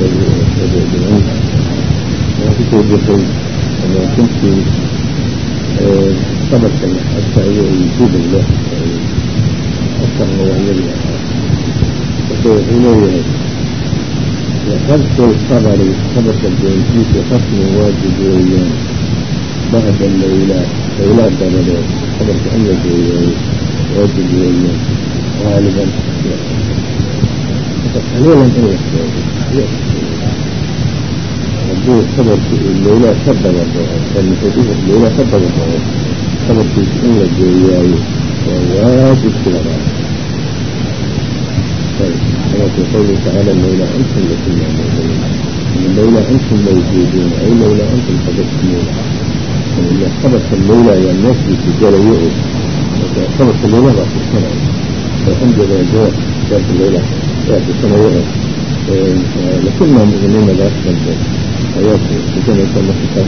وكتب كنت صدق الشيء يجيب الله أكثر نوعية فكيف إليه وحذف الخبر خبر الجنسي حسن واجب ويان بعد الليلات ليلات بدل خبر كأنه واجب ويان غالبا قليلا إيه الدور خبر الليلة سبب الليلة سبب خبر في كل الجوياي وواجب كلها طيب كما في قوله تعالى الليلة أنتم لكم موجودون الليلة أنتم موجودون أي الليلة أنتم تبسمون يعني خبر الليلة يعني الناس يتجريئوا خبر الليلة راح السنة فالحمد لله جاء في الليلة راح السنة لكنا مؤمنين ذات الجنة حياته بكما يسمى حساب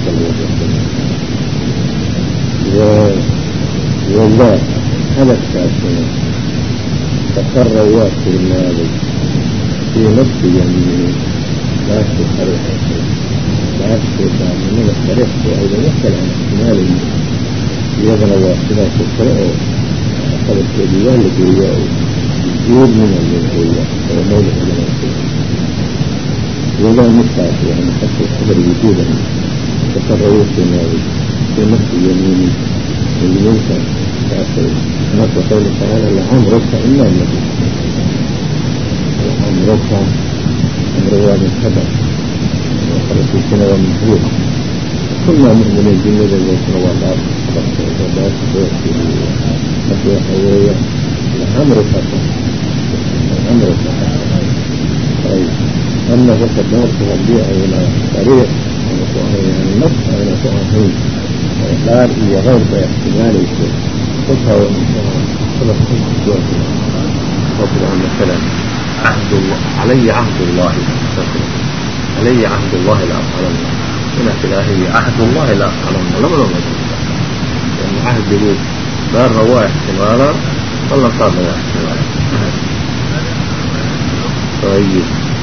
الله والله هذا الكافر تقر واسر المالي في نفس يمينه لا تخرج لا تخرج من الطريق وإذا يسأل عن احتمال يغنى واسرها تقرأه قبل الديوان لديوان يجيب من الديوان وموضع الديوان ولا مستعد يعني حتى الخبر وجودا تقرأوا في نفس يمينه والمنكر تأثير هناك قوله تعالى لعمرك إلا النبي لعمرك أمر واد الخبر وخلص السنة والمحبوب كنا مؤمنين بالنبي وصلى الله عليه وسلم وصلى حوية لعمرك طيب أما وقت دور تغذية إلى طريق يعني النص إلى سؤالين وإخلال وغير باحتمال يكون خطها وخلص خطها مثلا عهد الله علي عهد الله علي عهد الله لا أفعلن هنا في الآخر عهد الله لا أفعلن لم يعني عهد يقول دار رواء احتمالا والله صار رواء احتمالا طيب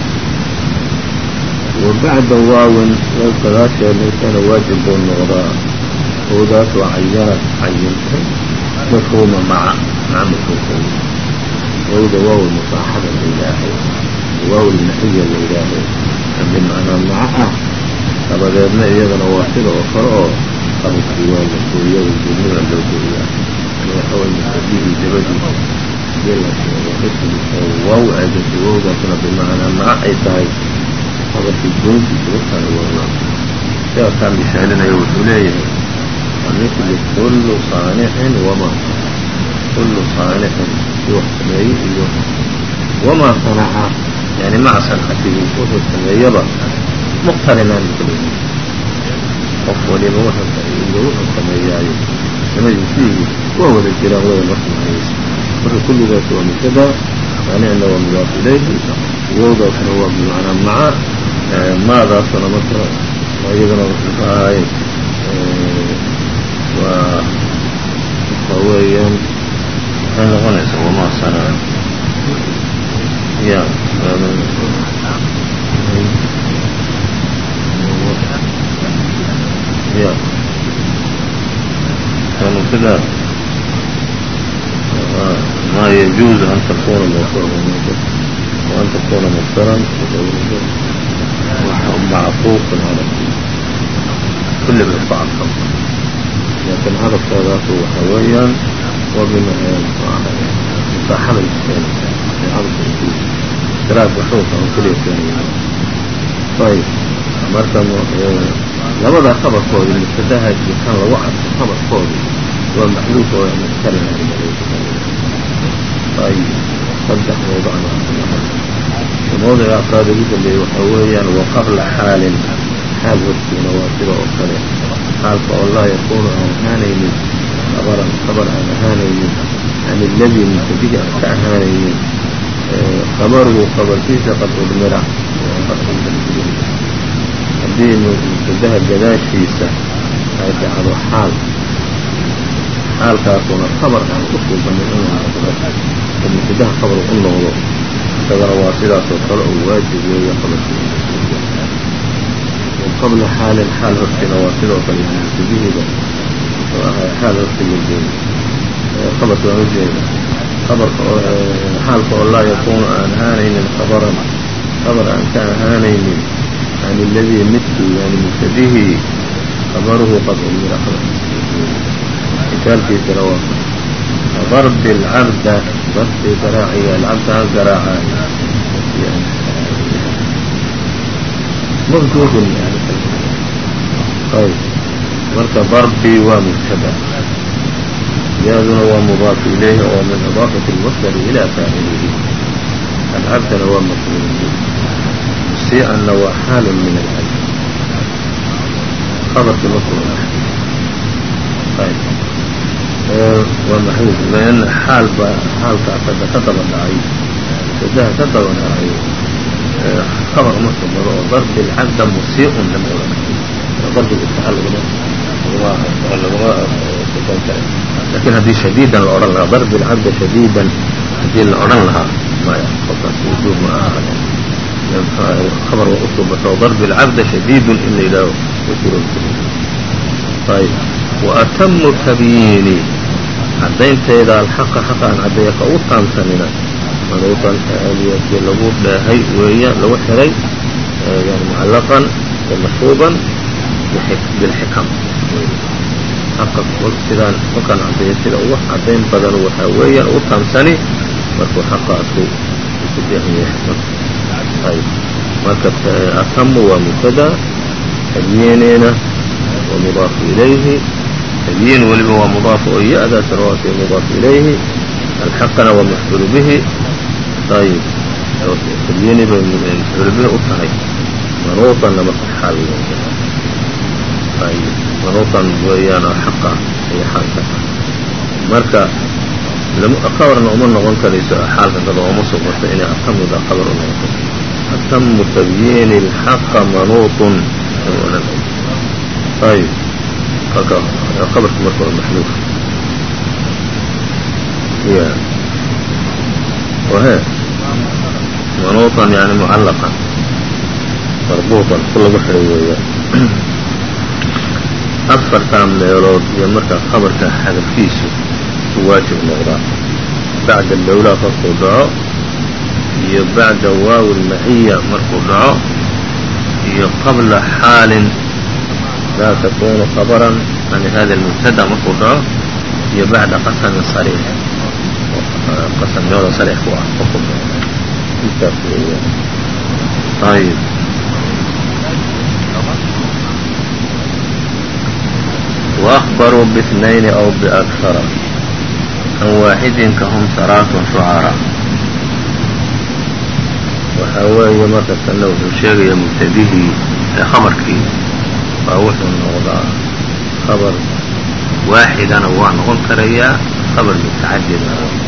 وبعد واو والثلاثة اللي كان واجب النغضاء وذات وعينت مفهومة مع مفهوم وإذا واو المصاحبة لله واو النحية لله بمعنى معها فبدأنا إيضا واحدة وقرأه قبل الديوان والسورية والجميع والجميع يعني حول المسابيه جبجي واو عدد واو ذاتنا بمعنى مع عيساي هذا في الجنس يتوقع والله ده كان بشأننا يوحليه ومثل كل صانع وما كل صانع يحسنيه وما صنع يعني مع صنعته كل سميبا مقترنا بكله وفوا لنوحا فإنه سمياه لما يفيه وهو الكلام وهو المصنع كل ذات ومثلا يعني أنه مضاف إليه ووضع هو بمعنى مع ماذا صنع مثلا وأيضا وصفها وهويا هذا غنس وما صنع يا كانوا ما يجوز أن تكون موصولا وأن تكون مصدرا معطوف على كل بإرفاع الخمس لكن هذا الصلاة حويا وبمصاحبة الثاني عرض الجوز ثلاث بحوث عن كل الثاني طيب مرتب لماذا خبر فوضي المستدهى كان روحت خبر فوضي والمحلوف ومكترنا طيب صدق موضوعنا الموضوع الأفراد اللي حويا وقبل حال وقت نواتر وصريح قال فوالله يكون أهانين خبر أهانين عن الذي مستدهى كأهانين خبره خبر فيه قد أدمره الدين مستدهى الجداش فيه هذا على حال كاكون الخبر عن أصل من المستدهى خبر أنه تغرى واصلات وقرأ واجب ويقبل qabla xaalin xaal hortina waa sidoo kale mubtadihiida wuxuu ahaa xaal hortiga khabarka waan ujeeda khabarka oo xaalka oo laa yakuunu aan ahaanaynin khabaran khabar aan ka ahaanaynin yani aladii midkii yani mubtadihii khabaruhu qad umira misaalkiisana waa darbi اlcabda darbi garaaciga alcabda ha garaacaayo mafduudun yani ayb marka darbi waa mubtada yaaduna waa mudaaf ilayhi oo min idaafati اlmasdar ilaa faacilihi alcabdana waa mafcuul musii'anna waa xaal min alcabd khabarkii markuu ayb waa maxduud lan xaal baa xaalkaas hadda ka daba dhacay mubtadaha ka daba dhacay khabar marka maro oo darbi اlcabda musii'un lama ohan darbiga istaxal laguma sifayn kara lakin haddii shadiidan la odhan lahaa darbi اlcabda shadiidan haddii la odhan lahaa maya qofkaas wujuub ma aha khabar waa usuubato darbi اlcabda shadiidun in la yidhaaho ayb waatamu tabyiini caddaynteeda alxaqa xaqa aan caddeeya ka u taamsanina manuuqan aaliyakii lagu dheehay weeyaan lagu xiray yani mucallaqan wamashuuban bilxikam xaqa sidaan markaan caddeeya sida ugu caddayn badan waxaa weeyaan u taamsani markuu xaqaasu ku dheehaya xikmad ayb marka atamu waa mubtada tabyiinina wa mudaafu ilayhi تبyiin weliba waa mضاaf oo ya-daasna waa kii mضاaf ilayhi alxaqna waa mafcuul bihi ayb tbyiini bay mafcuul bihi u tahay manuuطanna marka xaal ayb manuuطan weeyaan oo xaqa iyo xaalka marka khabarna uma noqon karayso xaalka kada uma sugnata inay atamuda khabar u noqoto atamu تbyiini الxaqa manuuطun ayb خبرك مرفوع محذوف وهي منوطا يعني معلقا مربوطا كل بحر ويا أفر تام ليلود يمرك خبرك حذف كيسو واجب نغضاء بعد الدولة فرق دعاء بعد واو المعية مرفوع دعاء قبل حال لا تكون خبرا عن هذا المبتدا مرفوع دعاء بعد قسم صريح قسم يوضع صريح طيب وأخبروا باثنين أو بأكثر عن واحد كهم ثلاث شعراء وحاوي مركز أنه شيء مبتديه خبرك فوحو النوضاء خبر واحدنا waa noqon karayaa خبر متعدد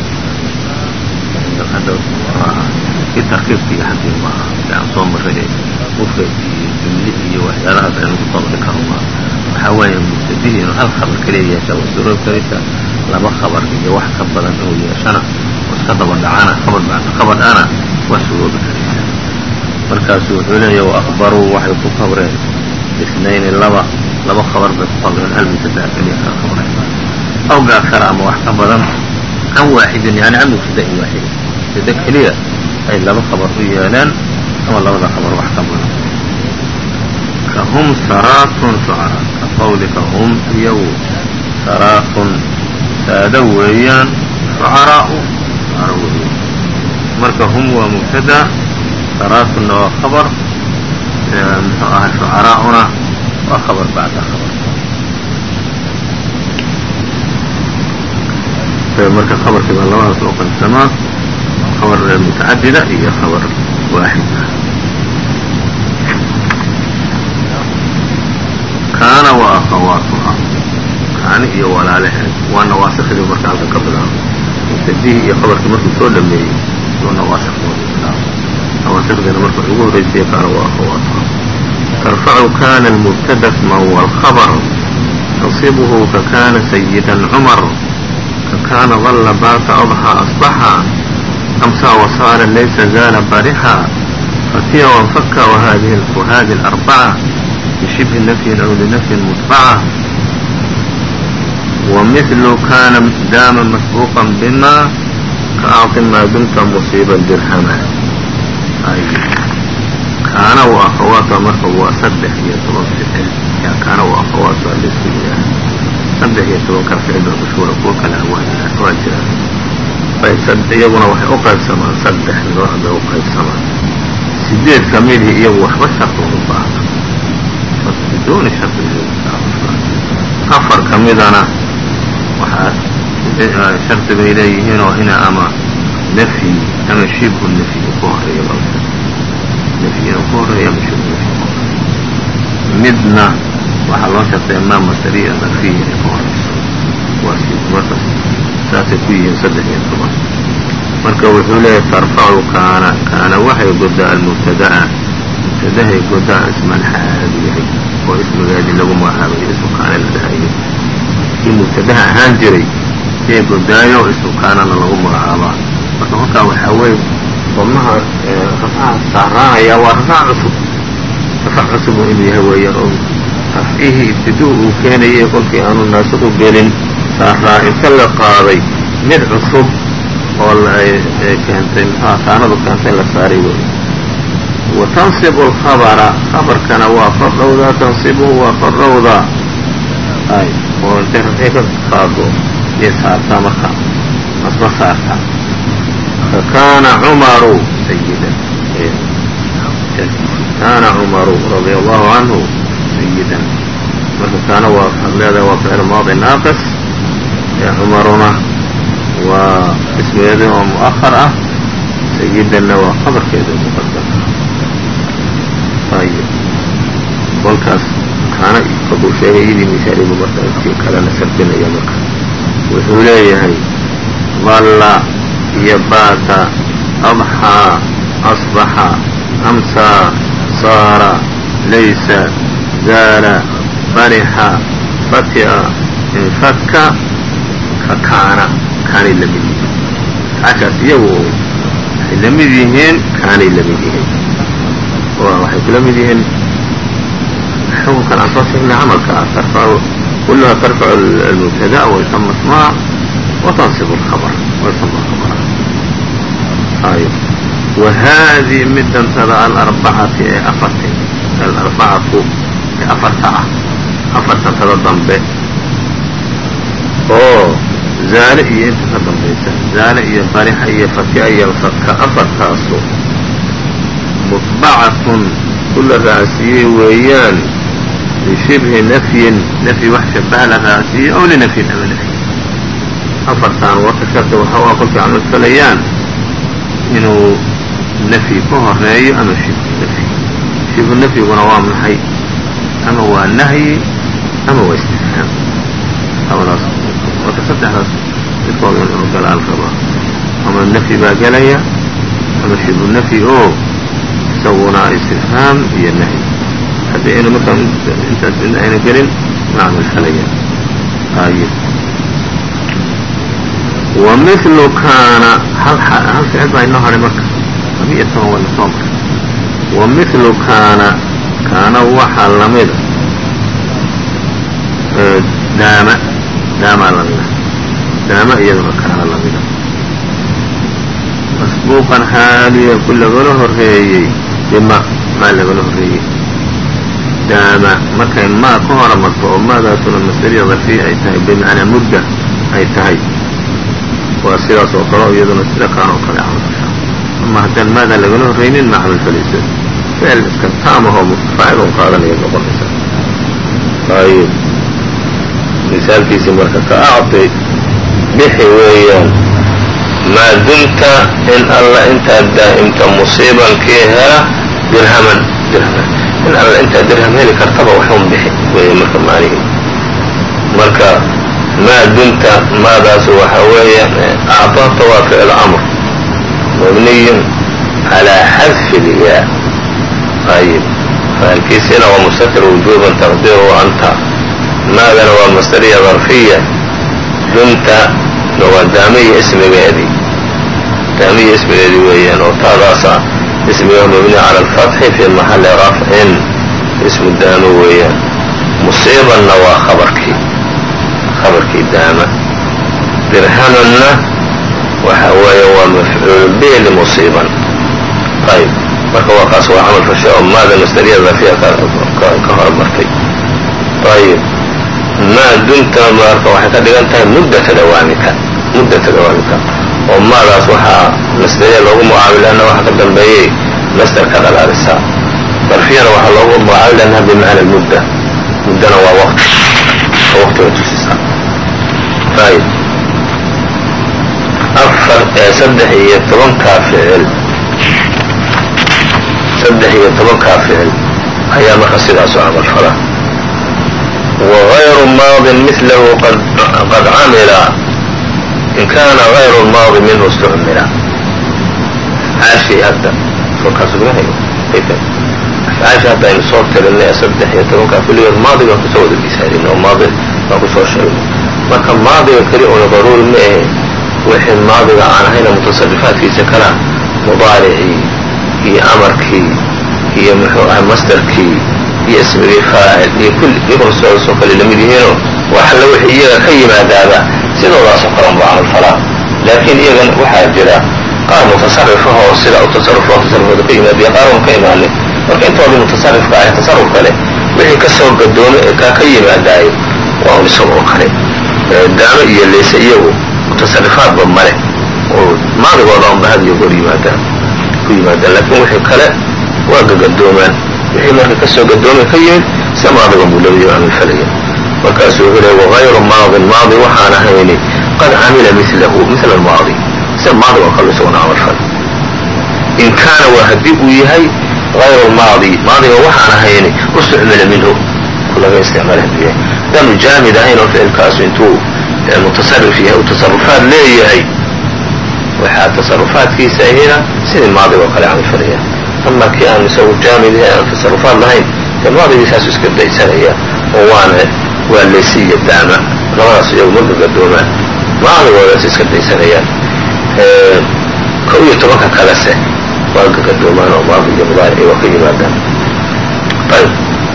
في تركيبkii hadii maaha aan soo maray mufrad iyo jumle iyo waxyaalahaas aynu ku dabaqi karo waxaa weeye mubtadihi inuu hal khabar kaliya yeesha waa suroobi karaysa laba khabar iyo wax ka badan inuu yeeshana oo iska daba dhacana khabar bacda khabar ana waa suroobi karaysa markaasu wuxuu leeyahay وأخbaruu waxay ku khabreen باثنين laba khabar bay ku khabreen hal mubtada kaliya ka khabreen أو بأكثر ama wax ka badan can waaxidin yani can mubtadain waaxid mubtada keliya ay laba khabar u yeeleen ama labada khabar wax ka badan kahum saraatun shucaraa ka qawlika hum iyagu saraatun saada weeyaan shucaraau shucara weeyaan marka hum waa mubtada saraatunna waa khabar muxuu ahaa shucaraa'una waa khabar bacda khabar marka khabarkii baa labadaas oo qaybsamaa khabar mutacadida iyo khabar waaxid kaana wa akhawaatuha kaani iyo walaalaheed waa nawaasikhdii marka halka ka bilaabo mubtadihii iyo khabarkii markuu soo dhameeyey oo nawaasikhdooda bilaabo nawaasikdiina marka ugu horreysaya kaana wa akhawaatuha tarfacu kana almubtada isman wاlkhabr tanصibuhu kakana sayida cumar كان ظل بات أضحى أصبحا أمسى وصار ليس زال برحا فتي وانفك وهذه الأربعة بشبه نفي أو لنفي متبعة. ومثل كان داما مسبوقا بما كأعط ما دمت مصيبا درهما. كان وأخواته marka waa 3 iyo 10 ficil كان وأخواته الاسمية 3 iyo 10 ka ficil mashhuura kuwa kale waa jiraan iyaguna waxay u qaybsamaan 3 nooc bay u qaybsamaan 8 ka midii iyagu waxba shardi u baahna biduuni shardi 4 ka midana waxaa shardi bay leeyihiin oo ina ama nafyi ama shibhu nafyi ku horeeya nafyiina ku horeeya ama shibhu nafyi ku horeeya midna waxaa loo shartay maa masdariya darfiya ay ku horeyso markaas saasay ku yihiin 3 iyo 10 marka wuxuu leeyahay tarfacu kaana waxay godaa almubtada'a mubtadahay godaa isman xaal yahay oo ismigeedii lagu magacaabay ismu kaana la dhahayo kii mubtadaha ahaan jiray ee godaayo ismu kaanana lagu magacaabaa marka halkaa waxaa weeye ضمnaha rafcaha saaraanaya waa rafc cusub inuu yahay weeyaan oo rafcihii ibtiduu uu keenayay kolkii aanu naasiqu gelin saaraa inta la qaaday mid cusub oo keentay kaanadu keentay la saaray wey watanصibu اlkhabra khabarkana waa fardhowdaa tanصibuhu waa fardhowdaa oo intay rafci ka qaado yay saartaa marka nasba saartaa fakana cumaru sayida kana cumaru radia allahu canhu sayidan marka kaana waa leedahay waa ficil maadi naaqis cumaruna waa ismigeedii oo muؤahar ah sayidanna waa khabarkeeda muqadam ayb kolkaas kaana kabuu sheegay idii misaalibu marka intii kalena sardinaya marka wuxuu leeyahay dalla iyo baata adxaa asbaxa amsaa saara laysa zaala barixa fati'a infaka ka kaanay la mid yihiin cashaas iyagu waxay la mid yihiin kaanay la mid yihiin waxay kula mid yihiin xukunkan aan soo sheegnay camalka كلها ترفع المبتدأ ويسمى اسمها وتنصب الخبر ويسمى خبرا طيب وهذه مدة ترى الأربعة الأربعة أفرت ترى ضمبه زال iyo inta ka dambaysa zaal iyo barixa iyo fatiha iyo fadka afartaasu mutbacatun kula raasiyey weeyaan bishibhi nafyi wax shabaha la raasiyey ow linafyin ama nafyi afartaan warka shardi waxa waa kolkay camal falayaan inuu nafyi ka horeeyo ama shibhu nafyi shibhu nafyiguna waa maxay ama waa nahyi ama waa istifhaam labadaas marka saddexdaas midkooda inuu galaal rabaa ama nafyi baa gelaya ama shibhu nafyi oo isaguna istifhaam iyo nahyi haddii aynu markaa intaas midna ayna gelin ma camal falayaan ayib ومثل kaana hal ficil baa inoo haray marka 12 waa lasoo maray ومثل kaana waxaa lamida daamaa lamida daama iyaduna kaana lamida masbuuqan xaaliya ku lagala horeeyey bima maa lagala horeeyey daama markay maa ka hora marto oo maadaasuna masdariya darfiya ay tahay bimacnaa mudda ay tahay waa sidaas oo kale iyaduna sida kaan oo kale camal fashaa ama haddaan maadan lagala horreynin ma camal falaysa ficil iska taamahoo faacil un qaadanaya noqonaysa ayib misaalkiisii marka ka acطi bixi weeyaan maa dumta in alla intaad daa'imta musiibankii hela dirhaman in alla intaad dirham heli kartaba waxun bixi weeye marka maanihi marka maa dumta maadaas waxa weeya acطaata waa ficil amr mabniyun calىa xadfi اlyaa ayib faalkiisina waa mustatir wujuban taqdiiru anta maadana waa masdariya darfiya dumta waa daamiya ismigeedii weeyaan oo taadaasa ismiga mabni calى اlfatxi fi maxali rafcin fi ismu daamo weeyaan. musiibanna waa khabarkii daama. dirhamanna waxa weeye waa mafcuul bihi limusiiban. ayb marka waa kaas waa camal fasha oo maada masdariyada darfiya ka hormartay. ayb maa dunta marka waxay ka dhigan tahay muddata dawaamika oo maadaas waxaa masdariya loogu magacaabay lanna waxa ka dambeeyey masder ka dhalaalisaa. darfiyana waxaa loogu magacaabay lannaha bimacna muddana waa waqtiga tusisaa. ayb saddex iyo tobankaa ficil ayaa marka sidaasu camal fala. وغayru maadin milahu qad camila in kana غayru maadi minhu اstucmila. afcaashii hadda afcaashii hadda aynu soo tirinay saddex iyo tobankaa kulligood maadi baan kusoo wada misaalin oo maadi baan kusoo sheegnay. marka maadiga keli una daruuri ma ahe wixii maadiga aan ahayna mutasarifaadkiisa kala mudaaricii iyo amarkii iyo muxuu ahay masdarkii iyo ismigii faacil iyo kulli iyaguna sidaasoo kale lamid yihiinoo wax alla wixii iyaga ka yimaadaaba sidoodaasoo kale unba camal falaa. laakiin iyagan waxaa jira qaar mutasarifahoo sida u tasarufooda ka yimaadiya qaar un ka imaanin. marka intoodii mutasarifka ah tasaruf kale wixii ka soo gadoomay ee kaa ka yimaadaayo waa un isagoo kale. daamo iyo leyse iyagu mutasarifaadba male oo maadigooda unba had iyo goor ku yimaadaan laakiin wixii kale waa gagadoomaan. wixii marka ka soo gadoomay ka yimid sida maadiga buu labiyo camal falaya. markaasuu wuxuu leey wagayru maadin maadi waxaan ahayni qad camila milahu mila almaadi sida maadiga oo kale isaguna camal fal. in kaana waa haddii uu yahay غayru maadi maadiga waxaan ahayni ustucmila minhu laga isticmaala hadduu yahay. hadaanu jaamid ahayn oo ficilkaasu intuu mutasarif yahay u tasarufaad leeyahay waxaa tasarufaadkiisa ahina sidii maadiga oo kale camal falaya. ama kii aan isagu jaamid yahay aan tasarufaad lahayn dee maadigiisaasu iska daysanaya oo waa leysi iyo daama labadaas iyagu ma gagadoomaan maadigoodaas iska daysanayaan. 11 kalese waa gagadoomaan oo maadi iyo mudaarici waa ka yimaadaan. ayb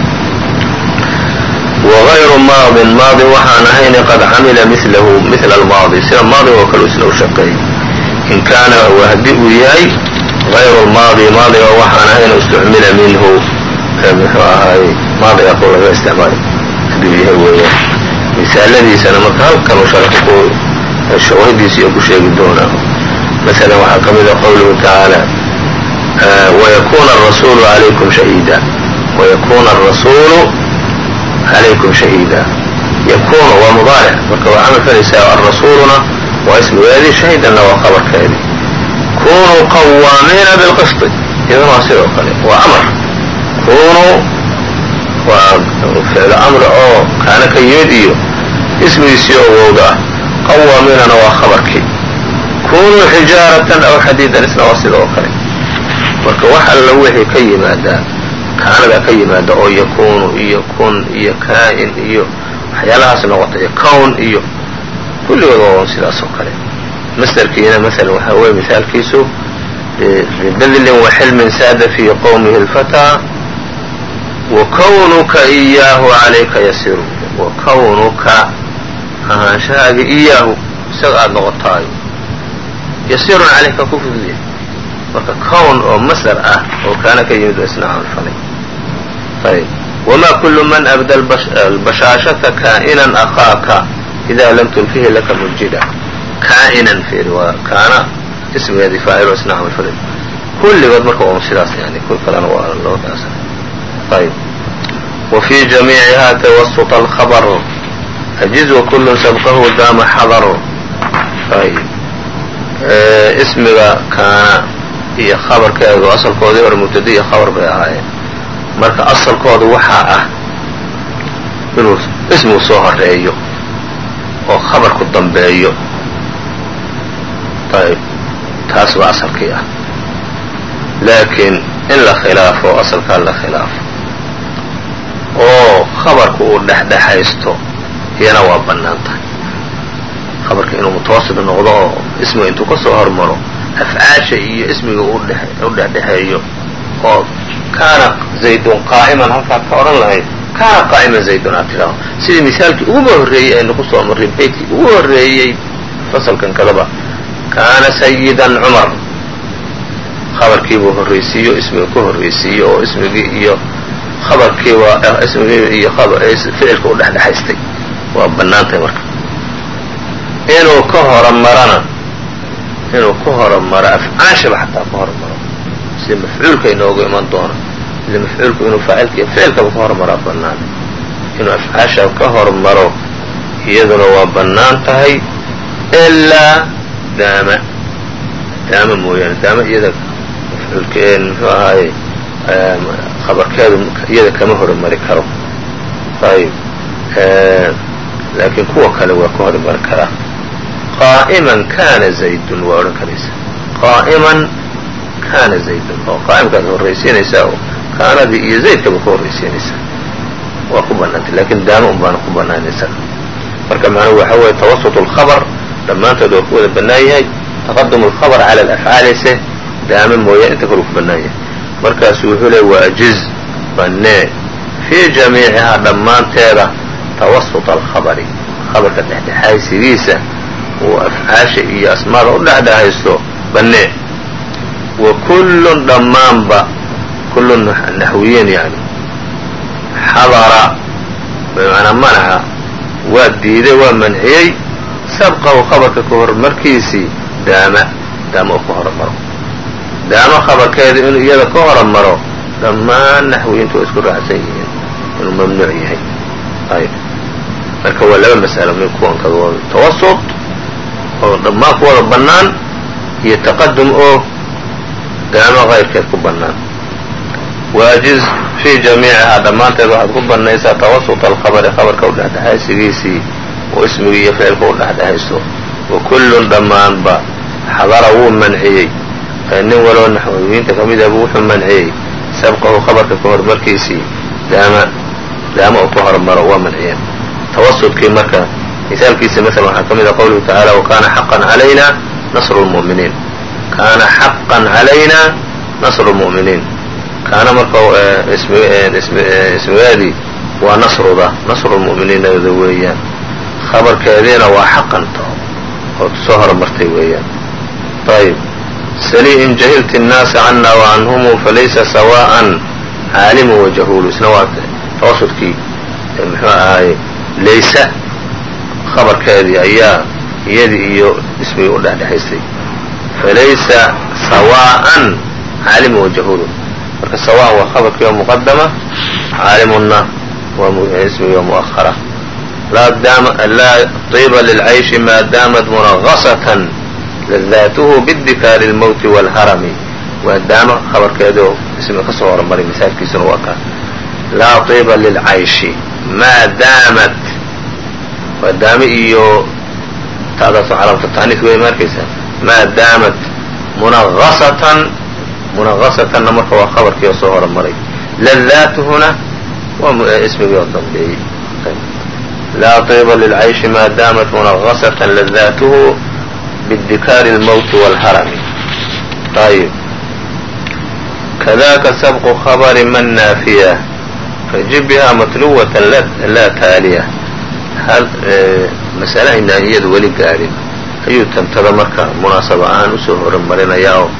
wغayru maadin maadi waxaan ahayni qad camila milahu mila almaadi sida maadiga oo kale isla u shaqeey. in kaana waa haddii uu yahay غayru maadi maadiga waxaan ahayni istucmila minhu muxuu ahaay maadiga ku laga isticmaali hadduu yahay weeyaan. misaaladiisana marka halkan u sharxu shawahdiisa iyo ku sheegi doonaa. masalan waxaa ka mida qowluhu tacaala wayakuna الrasuulu عalaykum shahiida wayakuna الrasuulu عalaykum shahiida. yakunu waa mudaaric marka waa camal falaysaa. arasuuluna waa ismigeedii shahiidanna waa qabarkeedii. kunuu qawaamiina bilqisطi idan waa sidoo kale waa amar. kunuu waa ficlu amri oo kaana ka yimid iyo ismigiisii oo wowda ah. qawaamiinana waa khabarkii. kunuu xijaaratan aw xadiidan isna waa sidoo kale. marka wax alla wixii ka yimaadaa kaanada ka yimaada oo yakunu iyo kun iyo kaa'in iyo waxyaalahaas noqota iyo kown iyo kulligood waa sidaas oo kale. masderkiina maala waxaa weeye misaalkiisu bibadlin waxilmin saada fii qowmihi اlfataa wakawnuka iyaahu calayka yasiru. wakawnuka ahaanshahaagi iyaahu isaga aada noqotaayo yasirun calayka ku fuduya. marka kown oo masdar ah oo kaana ka yimid waa isna camal falay. ayb wamaa kulu man abda albashaashata kaa'inan akhaaka idaa lam tulfihi laka mujida. kaa'inan fiiri waa kaana ismigeedii faacilo isna camal falay. kulligood marka waa sidaas yani kul kalena waa loo daasa. ayb wafii jamiiciha tawasuط alkhabr ajiz wakulu sabqahu daama xadar. ayb ismiga kaana iyo khabarkeedu asalkoodii hore mubtada iyo khabar bay ahaayeen. marka asalkooda waxaa ah inuu ismigu soo horeeyo oo khabarku dambeeyo. ayb taas baa asalkii ah. laakiin in la khilaafo asalkaa la khilaafo oo khabarku uu dhexdhexaysto iyana waa bannaan tahay. khabarka inuu mutawasit noqdo oo ismiga intuu ka soo hormaro afcaasha iyo ismiga u dhexdhexeeyo oo kaana zaydun qaa'iman halkaad ka odhan lahayd kaana qaa'iman zaydun aad tidhaaho sidii misaalkii uguba horreeyey aynu ku soo marray beydkii ugu horreeyey fasalkan kadaba kaana sayidan cumar khabarkiibuu horraysiiyo ismiga ku horraysiiyo oo ismigii iyo khabarkii waa ismigii iyo ficilka u dhexdhexaystay waa bannaantahay marka inuu ka horomaro afcaashaba xataa ka horomaro sida mafcuulka inoogu iman doono sida mafcuulku inuu faacilka ficilkaba ka hormaraa bannaan inuu afcaasha ka hormaro iyaduna waa bannaan tahay ilaa daama mooyaane daama iyada mafcuulka muxuu ahaaye khabarkeedu iyada kama hormari karo ayb laakiin kuwa kale waa ka hormari karaa qaa'iman kaana zaydun waa odhan karaysa qaa'iman kaana zaydun oo qaa'imkaad horraysiinaysaa oo kaanadii iyo zaydkaba ka horraysiinaysaa waa ku bannaantay lakin daama un baana ku bannaanaysa marka macnuhu waxa weeye tawasut اlkhabr dhammaantood waa ku wada bannaan yahay taqadum اlkhabr cala alafcaalise daama mooyaan inta kalu ku bannaan yahay markaasu wuxuu leey waajiz bannee fii jamiicihaa dhammaanteeda tawasut alkhabri khabarka dhexdhexaysigiisa uu afcaasha iyo asmaada u dhexdhexaysto bannee wa kullun dhammaanba kullun naxwiyin yani xadara bimacnaa manaca waa diiday waa manciyey sabqahu khabarka ka hormarkiisii daama oo ka hormaro daama khabarkeeda inuu iyada ka hormaro dhammaan naxwiyiintu waa isku raacsan yihiin inuu mamnuuc yahay ayb marka waa laba mas'alo min kuwankada waa tawasut oo dhammaan ku wada bannaan iyo taqadum oo daama kayrkeed ku bannaan waajiz fii jamiicihaa dhammaanteed waxaad ku bannaysaa tawasut alkhabari khabarka u dhexdhexaysigiisii oo ismigii iyo ficilka u dhexdhexaysto wa kullun dhammaanba xadara wuu manciyey nin waloo naxwiyiinta ka midaba wuxuu manciyey sabqahu khabarka ka hormarkiisii daama oo ka hormaro waa manciyeen tawasudkii marka misaalkiisa maala waxaa ka mid a qowluhu tacaala wakana xaqan calayna nasru lmu'miniin kaana xaqan calayna nasru lmu'miniin kaana marka ismigeedii waa nasruda nasru lmu'miniinada weeyaan khabarkeediina waa xaqan oo soo hormartay weeyaan ayb sli in jahilti الnaasa cana وcanhumu falaysa sawاءa caalimu wajahuulu isna waa tawasudkii muxuu ahaaye laysa khabarkeedii ayaa iyadii iyo ismigii u dhexdhexaystay falaysa sawاءan caalimu wajahuulu marka sawاءan waa khabarkii oo muqadama caalimuna waa ismigii oo muؤahara laa طiba lilcayشhi ma damat munغasaة ladaatuhu bidikaari اlmowti wاlharami waa daama khabarkeedoo ismiga ka soo hormaray misaalkiisuna waa kaa laa طiba lilcayشhi maa daamat waa daame iyo ta'daasoo calaamatu taaniis wey ma arkaysaa maa daamat munagasatanna marka waa khabarkii oo soo hormaray ladaatuhuna waa ismigii oo dambeeyey laa طiba lilcayشhi maa daamat munagasaةa ladaatuhu bidikaari اlmowti wاlharami ayb kadaka sabqu khabari man naafiya fajib bihaa matluwatan laa taaliya masale ay naahiyadu weli gaadhin ayuu tantada marka munaasaba ahaan usoo horumarinayaa oo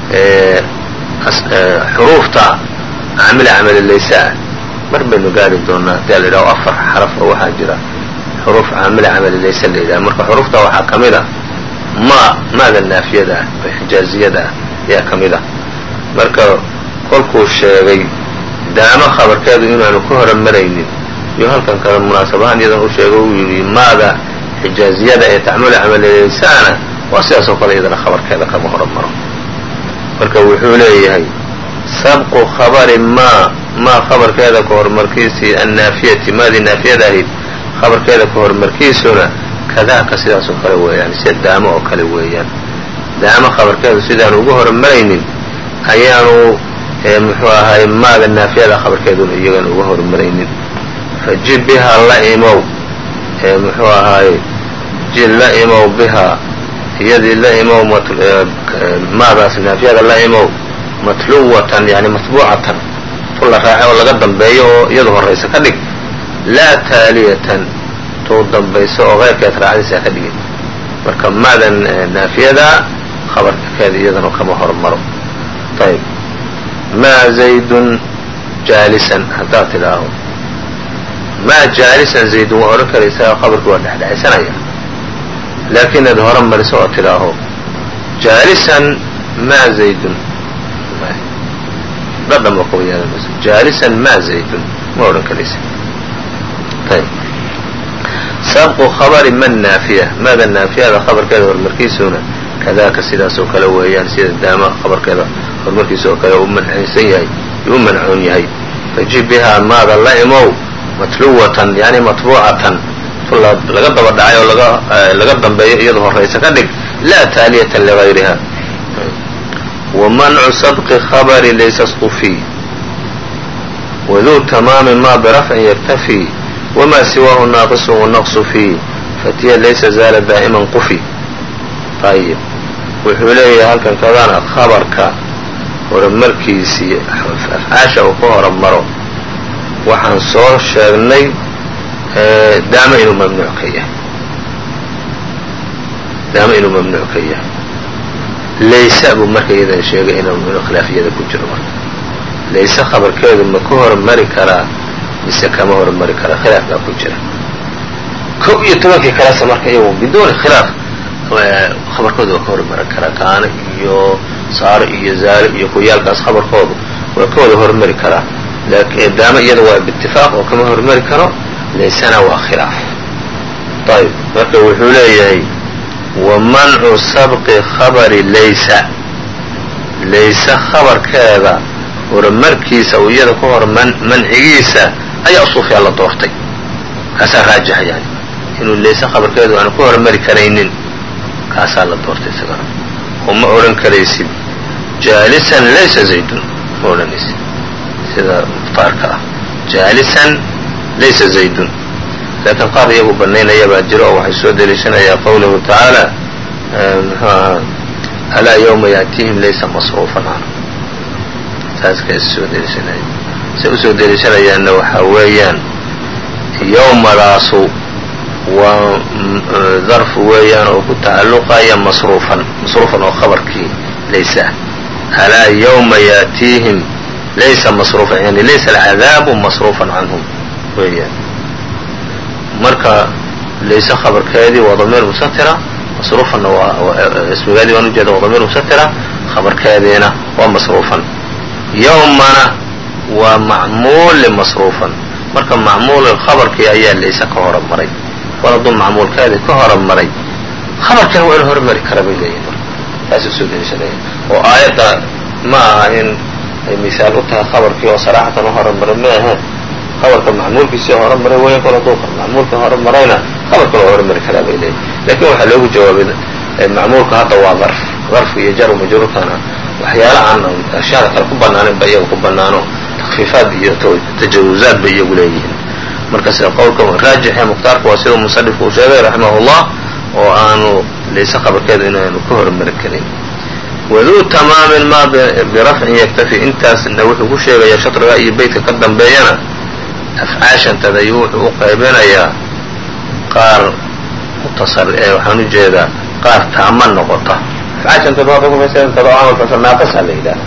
xuruufta caamila camalilaysaa mar baynu gaari doonaa hadii la yidhaho 4 xaraf oo waxaa jira xuruuf caamila camalilaysa la yidhaha marka xuruufta waxaa ka mid a maada naafiyada ah oo xijaaziyada ah ayaa ka mid ah marka kolkuu sheegay daamo khabarkeedu inaanu ka horumaraynin iyo halkan kale munaasabahaan iyadan u sheegay uu yidhi maada xijaaziyada ee tacmula camalaysaana waa sidaas oo kale iyadana khabarkeeda kama horumaro marka wuxuu leeyahay sabqu khabari maa khabarkeeda ka horumarkiisii annaafiyati maadii naafiyada ahayd khabarkeeda ka horumarkiisuna kadaaka sidaas oo kale weeyaan sida daamo oo kale weeyaan daamo khabarkeedu sidaanu ugu horumaraynin ayaanu muxuu ahaay maada naafiyada khabarkeeduna iyagana uga horumaraynin fajib bihaa la imow muxuu ahaaye jil la imow bihaa iyadii la imow maadaas naafiyada la imow matluwatan yani matbuucatan tu la raacay oo laga dambeeyo oo iyadu horaysa ka dhig laa taaliyatan tuu dambayso oo keyrkeed raacdaysa ka dhigin marka maadan naafiyada khabarkeeda iyadana kama hormaro ayb maa zaydun jaalisan haddaad tidhaaho maa jaalisan zaydun waa odhan karaysaa khabarkii waa dhexdhexaysanaya laakiin ad hore mariso oo tidhaaho jaalisan maa zaydun dhadhan ba kuwa yeelanayso jaalisan maa zaydun ma odhan karaysa ayb sabqu khabari man naafiya maada naafiyada khabarkeeda horumarkiisuna kadaaka sidaas oo kale weeyaan sida daama khabarkeeda horumarkiisa oo kale u mancinsan yahay u mancuun yahay faji bihaa maada la imow matluwatan yani matbuucatan tu laga daba dhacay oo laga dambeeyo iyadoo horaysa ka dhig laa taaliyatan ligayriha wamancu sabqi khabari laysa squfi waduu tamaami ma birafcin yaktafi wma siwaahu naaqisu wanaqsu fii fatiya laysa zaala daa'iman qufi ayib wuxuu leeyahay halkan kadana khabarka horumarkiisii afcaasha uu ka horumaro waxaan soo sheegnay daama inuu mamnuuc ka yahay laysa buu marka iyadan sheegay inuu khilaafiyada ku jiro marka layse khabarkeedu ma ka horumari karaa mise kama horumari kara khilaaf baa ku jira 11 kalese marka iyagu biduuni khilaaf khabarkooda waa ka horumari karaa kaana iyo saaro iyo zaaro iyo kuyaalkaas khabarkoodu waa ka wada horumari karaa laakiin daama iyada waa biitifaaq oo kama horumari karo laysana waa khilaaf ayb marka wuxuu leeyahay wamancu sabqi khabari laysa khabarkeeda horumarkiisa uu iyada ku hor mancigiisa ayaa usuufyaa la doortay kaasaa raajixa yani inuu layse khabarkeedu aan ku horumari karaynin kaasaa la doortay isagana oo ma odhan karaysid jaalisan laysa zaydun ma odhanaysid sida mukhtaarka ah jaalisan laysa zaydun laakiin qaar iyagu banaynaya baa jiro oo waxay soo deliishanayaa qawluhu tacaala alaa yawma yaatihim laysa masruufan canhu taas ka soo deliishanaya se usoo deliishanayaanna waxaa weeyaan yawmadaasu waa darfu weeyaan oo ku tacalluqaya masruufan oo khabarkii laysa alaa yawma yaatiihim laysa masruufan yani laysa alcadaabu masruufan canhum weeyaan marka layse khabarkeedii waa damiir musatira masruufanna waa ismigeedii baan ujeeda waa damiir musatira khabarkeediina waa masruufan yawmana waa macmuul masruufan marka macmuul khabarkii ayaa layse ka horamaray war hadduu macmuulkeedii ka horamaray khabarkiina waa inu hormari kara bay leeyihin marka taasuu soo deliishanaya oo aayadda ma aha in ay misaal u tahay khabarkii oo saraaxatan u horamaray ma ahaen khabarka macmuulkiisii horamaray weyan kol hadduu macmuulka horamarayna khabarkana waa hormari karaa bay leeyihin lakin waxaa loogu jawaabay macmuulka hadda waa darf iyo jar majruurkana waxyaala aan ashyaada kale ku banaanin ba iyaga ku banaano takfiifaad iyo tajawuzaad bay iyagu leeyihiin marka sida qowlka raajix ee mukhtaarka waa siduu musanifku uu sheegay raximahullah oo aanu layse khabarkeedu inaanu ka hormari karin waduu tamaamin ma birafcin yaktafi intaasna wuxuu ku sheegayaa shatriga iyo beytka ka dambeeyana afcaashantada ayuu wuxuu u qaybinayaa qaar mutasar waxaan ujeedaa qaar taama noqota afcaashantada waa kumaysantada oo camalkaasa naaqisaa la yidhaaha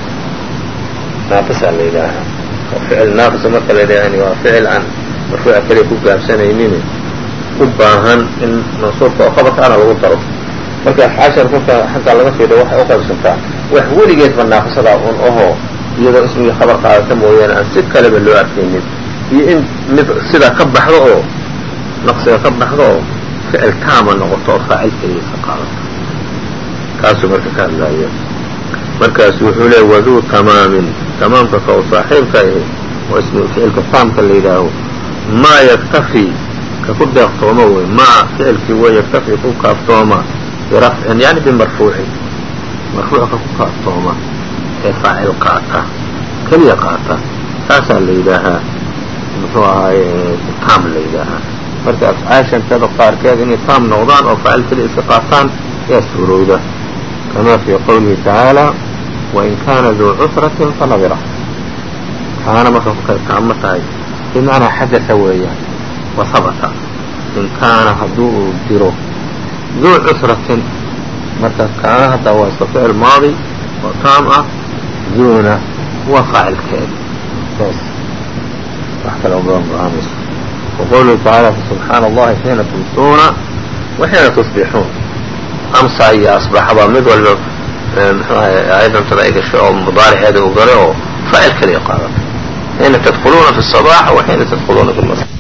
ficil naaqisa marka la yidhaha waa ficil aan marfuuca keliya ku gaabsanaynin u baahan in mansuubka oo khabarka ana lagu daro marka afcaashan kolka xaggaa laga fiidho waxay u qaybsantaa wax weligeedba naaqisadaa un ahoo iyadoo ismigii khabar qaadata mooyaane aan si kaleba loo arkaynin iyo in mid sidaa ka baxdo oo naqsiga ka baxdo oo ficil taama noqoto oo faacil keligiisa qaadato kaasuu marka ka hadlaayo markaas wuxuu leeya waduu tamaamin tamaamka ka u saaxiibka ahi oo ismi ficilka taamka la yidhaaho maa yaktafi ka ku deeqtooma wey maa ficilkii wey yaktafi ku kaaftooma birafcin yani bimarfuucin marfuucka ku kaaftooma ee faacil qaata keliya qaata taasaa la yidhaahaa muxuu ahaaye taam la yidhaahaa marka afcaashantada qaarkeed inay taam noqdaan oo faacil keliya iska qaataan yaa suurowda kama fii qawlihi tacaala wain kaana duu cusratin fanadira kaana marka ku kala taamo tahay bimacnaa xadaa weeyaan wa habata in kaana hadduu uu diro duu cusratin marka kaana hadda waa iska ficil maadi oo taam ah duuna waa faacilkeeda saas wax kale ugaaamayso وqwluhu taعaalى subxaana اllahi xiina tumsuuna waxiina tusbixuun amsa iyo asbaxaba mid walba aayaddantada ay gashay oo mudaariceeda u galay oo faacil kaliya qaadata xiina tadkuluuna fi الصabaax wa xiina tadkuluuna fi اlmasr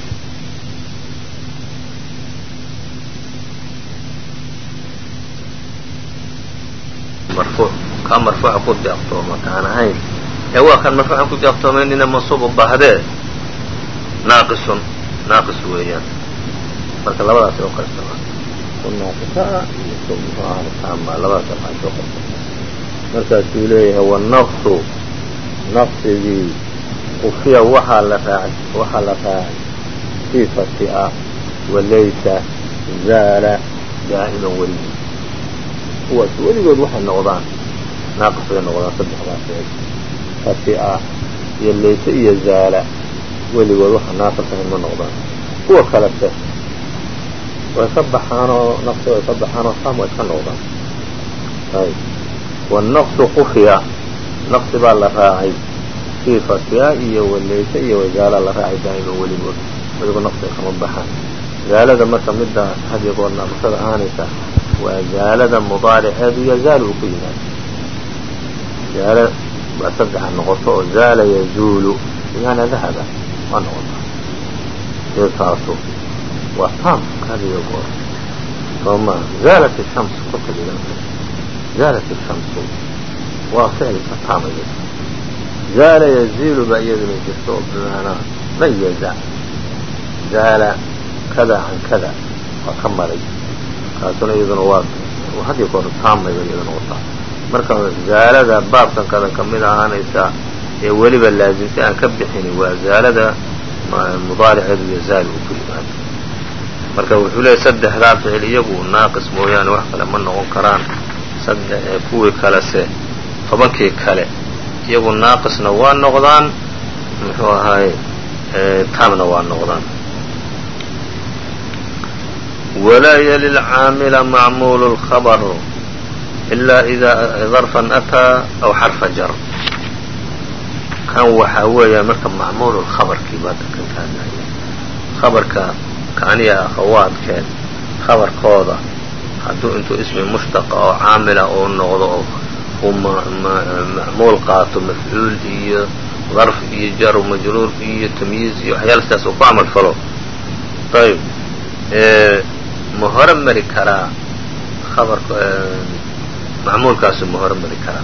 kaa marfuuca ku deeqtooma kaan ahayn ee waa kan marfuucan ku deeqtoomaynina mansuub u baahdee naaqisun naaqis weeyaan marka labadaas oo qaybsama kun naaqisaa iyo kun muxuu ahaa taama labadaas waxaa soo qaybsama markaasuu leeyahay wanaqsu naqsigii ufiya waxaa la raacay siifati ah walaysa zaala daa'iman weligii kuwaas weligood waxay noqdaan naaqis bay noqdaan saddexdaas fati ah iyo layse iyo zaala weligood waxa naaqis ahayn ma noqdaan kuwa kalete way ka baxaanoo naqsi way ka baxaanoo taam way ka noqdaan ayb wanaqsu qufiya naqsi baa la raacay fii fatiya iyo walayse iyo wazaala la raacay daa'iman weligood naqsiga kama baxaan zaalada marka midda hadiyo goor naaqisada ahaanaysa waa zaalada mudaariceedu yazaalu uu ku yimaado zaala waa saddexa noqoto oo zaala yazuulu bimaanaa dahaba waa noqotaa taasu waa taam hadiyo goor soo maa zaalat الshams kolka zaalat الshamsu waa ficilka taamaya zaala yaziilu baa iyaduna jirto oo bimaanaa mayaza zaala kada can kada waa ka maray kaasuna iyaduna waa hadiyo goor taamayba iyaduna wataa marka zaalada baabkan kadan kamid ahaanaysa ee weliba laazimtay aan ka bixini waa zaalada mudaariceedu yazaal uu ku yimaado marka wuxuu leeyahy saddexdaa ficil iyagu naaqis mooyaane wax kale ma noqon karaan kuwii kalese tobankii kale iyagu naaqisna waa noqdaan muxuu ahaay taamna waa noqdaan walaa yali lcaamila macmuulu اlkhabr ilaa idaa darfan ataa aw xarfa jar kan waxaa weeya marka macmuulu lkhabarkii baa kan kaadaya khabarka kaaniya akhawaadkeed khabarkooda hadduu intuu ismi mushtaqa oo caamila uu noqdo oo uu macmuul qaato mafcuul iyo darf iyo jar majruur iyo tamyiiz iyo waxyaala sidaas uu ku camal falo ayb ma hore mari karaa khabarka macmuulkaasu ma hore mari karaa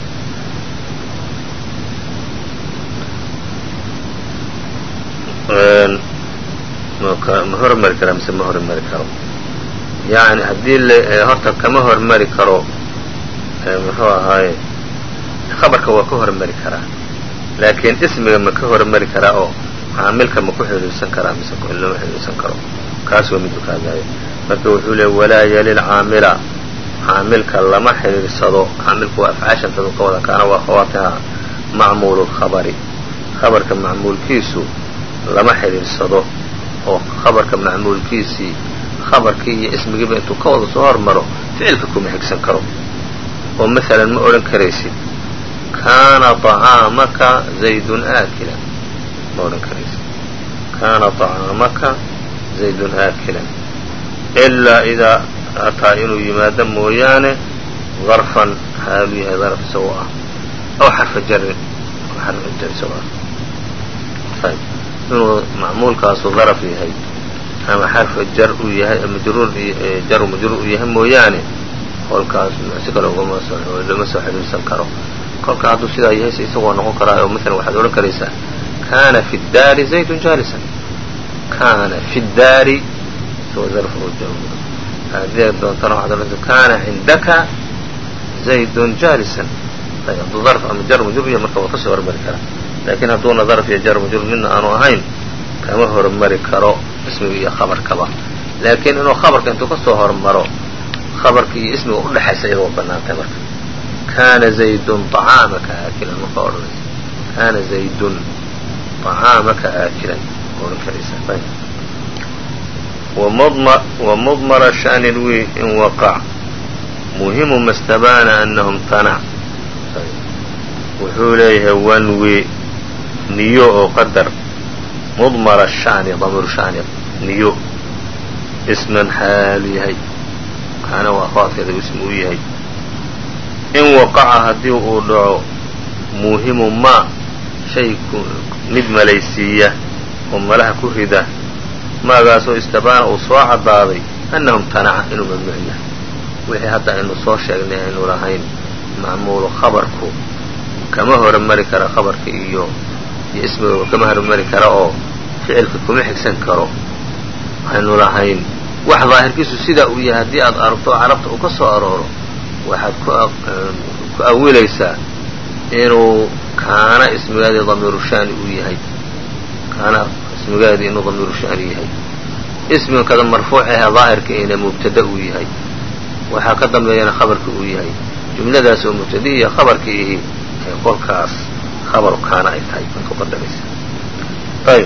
ma hormari karaa mise ma hormari karo yani haddii horta kama hormari karo muxuu ahaaye khabarka waa ka hormari karaa laakiin ismiga ma ka hormari karaa oo caamilka ma ku xidhiidhsan karaa mise lama xidhiidhsan karo kaas waa miduu kaadaayo marka wuxuu leey walaa yali lcaamila caamilka lama xidhiidhsado caamilku waa afcaashantadu ka wada kaana waa khawaatiha macmuulu lkhabari khabarka macmuulkiisu lama xidhiidhsado oo khabarka macmuulkiisii khabarkii iyo ismigiiba intuu ka wada soo hormaro ficilka kuma xigsan karo oo maalan ma odhan karaysid kaana طacaamaka zaydun aakilan ma odhan karaysid kaana طacaamaka zaydun aakilan ilaa idaa ataa inuu yimaado mooyaane darfan haaluu yahay darf isagoo ah aw xarfa jarin xarfa jar isagoo ah inuu macmuulkaasu daraf yahay ama xarfa jar uu yahay jar majruur uu yahay mooyaane kolkaas si kale lama soo xidhiidhsan karo kolka hadduu sidaa yahay se isagoo noqon karaa oo maalan waxaad odhan karaysaa kaana fi daari zaydun jaalisan kaana fi daari isagoo darf haddii doontana waxaad odhanaysaa kaana cindaka zaydun jaalisan hadduu darf ama jar majruur yahay marka waa kasoo hormari karaa laakiin hadduuna darf iyo jar majruur midna aanu ahayn kama hormari karo ismiga iyo khabarkaba laakiin inuu khabarka intuu ka soo hormaro khabarka iyo ismiga udhaxaysa iyadoo banaantay marka kaana zaydun طacaamaka aakilan markaa odhanaysa kaana zaydun طcaamaka aakilan ohan karaysaa. ومضمر شأن الوي إن وقع مهم ما استبان أنه امتنع. wuxuu leeyahay wanwi niyo oo qadar مضمر الشhأن ضمير شhأن niyo اسman xaalu yahay kaana waa akhwaadkeeda ism uu yahay in waqaca haddii uu dhaco muhimu ma shay mid malaysiiya oo malaha ku rida maagaasoo istabaana uu soo cadaaday annahu imtanaca inuu mamnuuc yahay. wixii hadda aynu soo sheegnay aynu lahayn macmuulu khabarku kama hormari kara khabarka iyo ismiga kama hormari kara oo ficilka kuma xigsan karo aynu lahayn wax daahirkiisu sidaa uu yahay haddii aad aragto carabta uu ka soo arooro waxaad ku awilaysaa inuu kaana ismigaadii damiiru shani uu yahay kaana ismigaadii inuu damiiru shani yahay ismiga kada marfuuc ahe daahirka ina mubtada uu yahay waxaa ka dambeeyana khabarka uu yahay jumladaas oo mubtadihi iyo khabarkiihi kolkaas khabaru kaana ay tahay baad ku qadaraysaa. ayb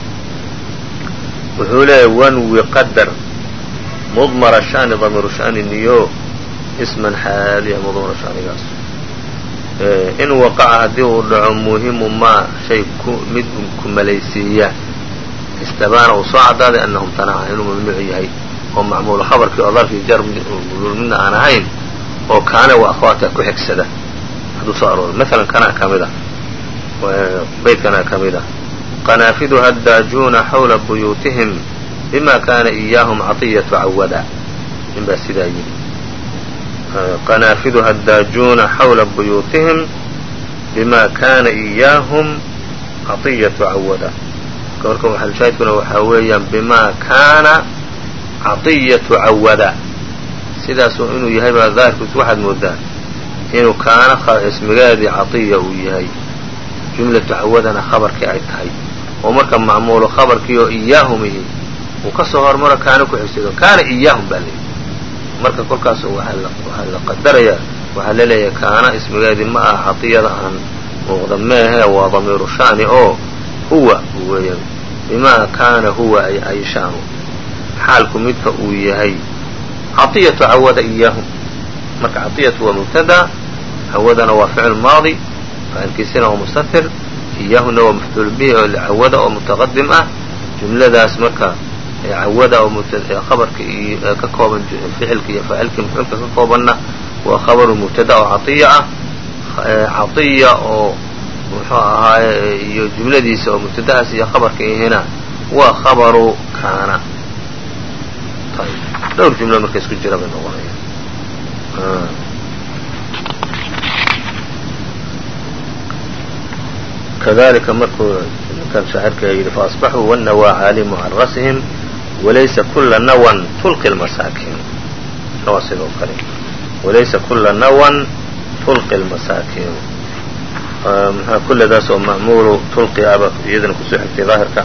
wuxuu leeyahy wanwi qadar mضmara shani damiiru shani niyo isman xaaliya mضmara shanigaas in waqaca haddii uu dhaco muhimu maa shay mid ku malaysiiya istabaana uu soo cadaaday annahu imtanaca inuu mamnuuc yahay oo macmuulu khabarkii oo darfii jar midna aan ahayn oo kaana wa akhwaata ku xigsada hadduu soo arooro. maala kanaa ka mid a baydkanaa ka mid a qanaafiduha addaajuuna xawla buyuutihim bima kaana iyaahum caطiyatu cawada nin baa sidaa yidhi qanaafiduha addaajuuna xawla buyuutihim bima kaana iyaahum caطiyatu cawada marka maxalushaahidkuna waxaa weeyaan bima kaana caطiyatu cawada sidaasoo inuu yahay baa daahirkiisu waxaad moodaa inuu kaana ismigaadii caطiya uu yahay jumlatu cawadana khabarkii ay tahay oo marka macmuulu khabarkii oo iyaahumihi uu ka soo hormaro kaana ku xigsido kaana iyaahum baa leeyahy marka kolkaas waxaa la qadarayaa waxaa la leeyahay kaana ismigaadii ma aha caطiyada aan muuqda meehe waa damiiru shani oo huwa weeyaan bimaa kaana huwa ay shaanu xaalku midka uu yahay caطiyatu cawada iyaahum marka caطiyatu waa mubtada cawadana waa ficil maadi faa'ilkiisina waa mustatir iyaahuna waa mafcuul bihi oo cawada oo mutaqadim ah jumladaas marka cawada oo khabarka ka kooban ficilka iyo faacilka mafcuulka ka koobanna waa khabaru mubtada oo caطiya ah caطiya oo muxuu ahaaye iyo jumladiisa oo mubtadahaas iyo khabarka ihina waa khabaru kaana. dhowr jumlo marka isku jira bay noqonayaan. kadalika markuu ninkan shaacirka yidhi faasbaxuu wannawaa caalimu can rasihim walaysa kula nawan tulqi lmasaakin waa sidoo kale walaysa kula nawan tulqi lmasaakin kuladaas oo macmuulu tulqi aba iyadana kusoo xigtay daahirka.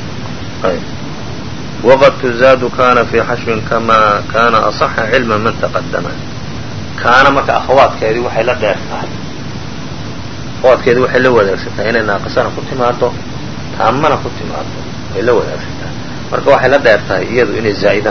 waqad tuzaadu kana fii xashwin kama kana aصaxa cilma man taqadama kaana marka akhawaadkeedii waxay la dheer tahay akhawaadkeedii waxay la wadaagsantahay inay naaqisana ku timaado taamana ku timaado way la wadaagsantahay marka waxay la dheer tahay iyadu inay zaa'ida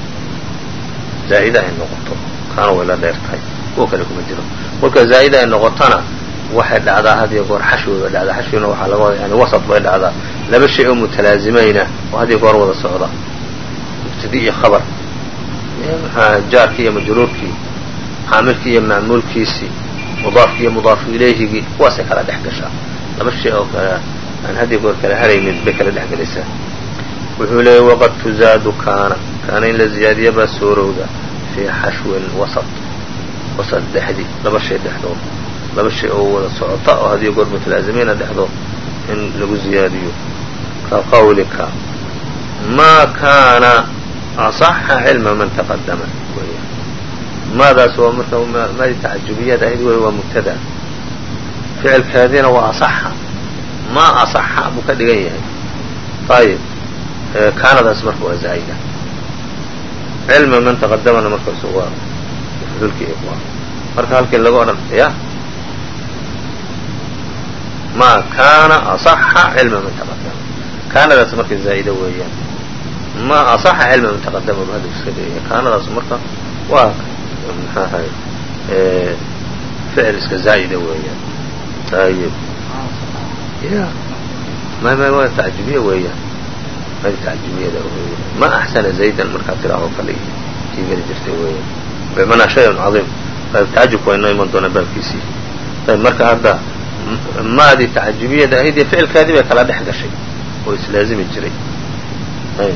ay noqoto kaana way la dheer tahay kuwa kale kuma jiro marka zaa'ida ay noqotona waxay dhacdaa had iyo goor xashwi bay dhacdaa xashwina waxaa laga wada yani wasat bay dhacdaa laba shay oo mutalaazimayna oo had iyo goor wada socda mubtadi iyo khabar jaarkii iyo majruurkii caamilkii iyo macmuulkiisii mudaafkii iyo mudaafu ilayhigii kuwaasay kala dhex gashaa laba shay oo kale aan had iyo goor kala haraynin bay kala dhex gelaysaa. wuxuu leeyay waqad tuzaadu kaana in la ziyaadiya baa soorowda fii xashwin wasat dhexdii laba shay dhexdood laba shay oo wada socota oo had iyo goor mutalaazimiina dhexdood in lagu ziyaadiyo ka qawlika maa kaana aصaxa cilma man taqadama maadaas waa marka maadii tacajubiyad ahayd wey waa mubtada ficilkeediina waa aصaxa maa aصaxa buu ka dhigan yahay ayib kaanadaas marka waa zaa'ida cilma man taqadamana markaas waa mafcuulkii waa marka halkii laga odhan ya maa kaana aصaxa cilma man taqadama kaanadaas marka zaa'ida weeyaan ma aصaxa cilma man taqadama bu hadda iska leeyahay kaanadaas marka waa maxaahay ficil iska zaa'ida weeyaan ayib ya waa tacjibiye weeyaan tacjibiyada weeyaan ma axsana zaydan markaa tiraahoo kale kii geli jirtay weeyaan bimacnaa shay-un cadiim tacajubka waa inoo iman doonaa baabkiisii ayb marka hadda maadii tacajubiyada ahayd iyo ficilkaadii bay kala dhex gashay oo islaazimi jiray ayb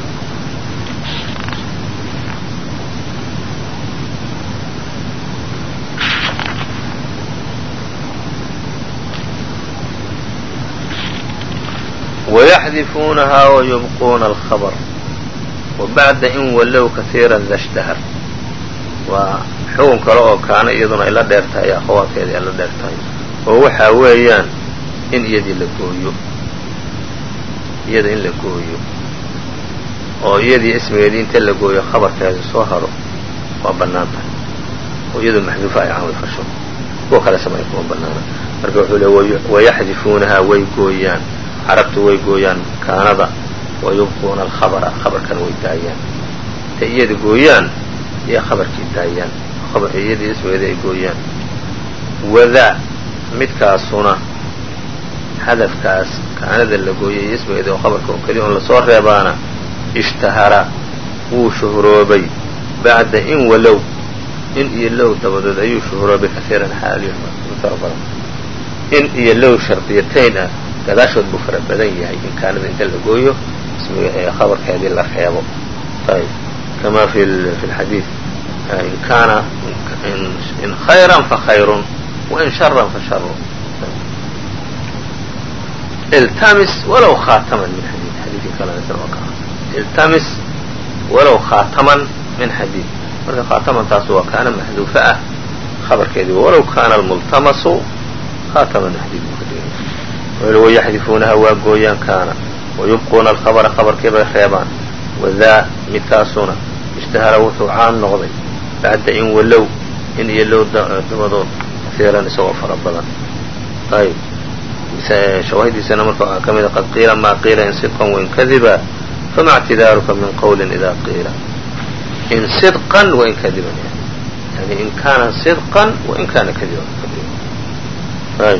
ويحذفونها ويبقون الخبر وبعد in walow kaثيirا ذاشتهر waa xugun kale oo kaana iyaduna ay la dheer tahay akhawaadkeedii ay la dheer tahay oo waxaa weeyaan in iyadii la gooyo iyada in la gooyo oo iyadii ismigeedii inta la gooyo khabarkeedii soo haro waa bannaan tahay oo iyadoo maxduufa ay camal fasho kuwa kale samay kuma bannaana marka wuxuu le wayaxdifuunahaa way gooyaan carabtu way gooyaan kaanada wayubquuna alkhabara khabarkana way daayaan intay iyada gooyaan iyo khabarkii daayaan iyadii ismigeedii ay gooyaan wadaa midkaasuna hadafkaas kaanada la gooyay iyo ismigeedii oo khabarka oo keliya on lasoo reebaana ishtahara wuu shuhroobay bacda in walow in iyo low dabadood ayuu shuhroobay kaiiran xaaliyo fara badan in iyo low shardiyatayn ah gadaashood buu fara badan yahay in kaanada inta la gooyo khabarkeedii la reebo ayb kama fi اlxadiid in kaana in khayra fakhayrun wain shara fasharu iltamis walow khaataman min xadiid xadiidkii kalena iltamis walow khaataman min xadiid marka khaatamantaas waa kaana maxduufa ah khabarkeedii walow kaana almultamasu khaataman min xadiid buu ka dhigay wayaxdifuunaha waa gooyaan kaana wayubquuna alkhabara khabarkii bay reebaan wadaa midkaasuna ishtahara wuxuu caan noqday bacda in walow in iyo low dabadood kaiiran isagoo fara badan ayb shawaahidiisana marka waxaa ka mida qad qiila maa qiila in sidqan wain kadiba fama اctidaaruka min qowlin ida qiila in sidqan wain kadiban yani in kaana sidqan wain kaana kadiban ayb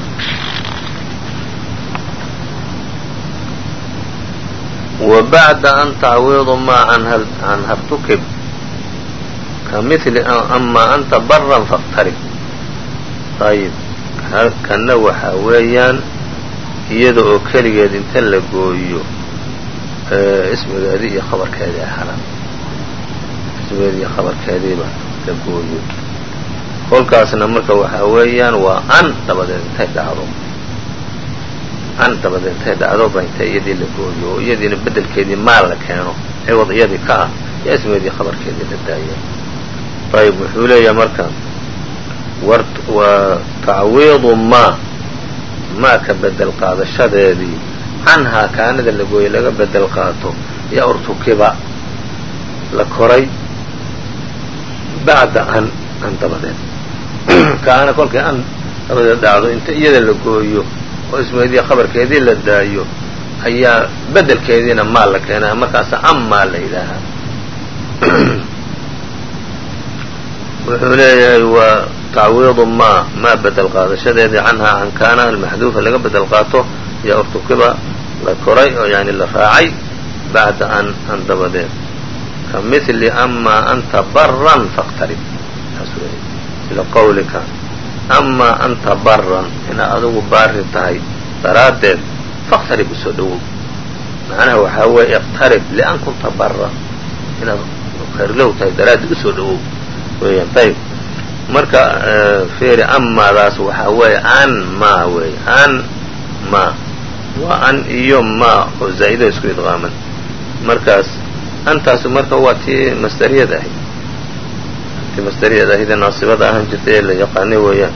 وبعد أن تعويض ما عنها ارتكب كمثل أما أنت برا فاقترب طيب kana waxaa weeyaan iyada oo keligeed inta la gooyo ismigeedii iyo khabarkeedii ahaana ismigeedii iyo khabarkeediiba la gooyo kolkaasna marka waxaa weeyaan waa an dabadeed intay dhacdo ba inta iyadii la gooyo oo iyadiina bedelkeedii maal la keeno ciwad iyadii ka ah iyo ismigeedii khabarkeedii la daaya ayb wuxuu leeyahay marka wa tacwiidu maa ka bedel qaadashadeedii canhaa kaanada la gooyey laga bedel qaato iyo urtukiba la koray bacda an dabadeed kaana kolkii an dabadeed dhacdo inta iyada la gooyo oo ismeedii khabarkeedii la daayo ayaa bedelkeediina maal la keenaa markaasa amaa la yidhaahaa wuxuu leeyahay waa tacwiidu maa bedel qaadashadeedii canhaa can kaana almaxduufa laga bedel qaato iyo urtukiba la koray oo yani la raacay bacda an dabadeed ka mili amaa anta baran faqtarib taasuu leeyahay sida qawlika amaa anta baran inaad adigu baari tahay daraaddeed faqtarib usoo dhowow macnaha waxaa weeye iqtarib lian kunta baran inaad khayrlow tahay daraaddeed usoo dhowow weeyaan ayb marka feeri amaadaas waxaa weeye an ma weeye an ma waa an iyo ma oo zaa'ida isku idqaaman markaas antaasu marka waa tii masdariyad ahayd ee naasibada ahaan jirtay ee la yaqaanay weeyaan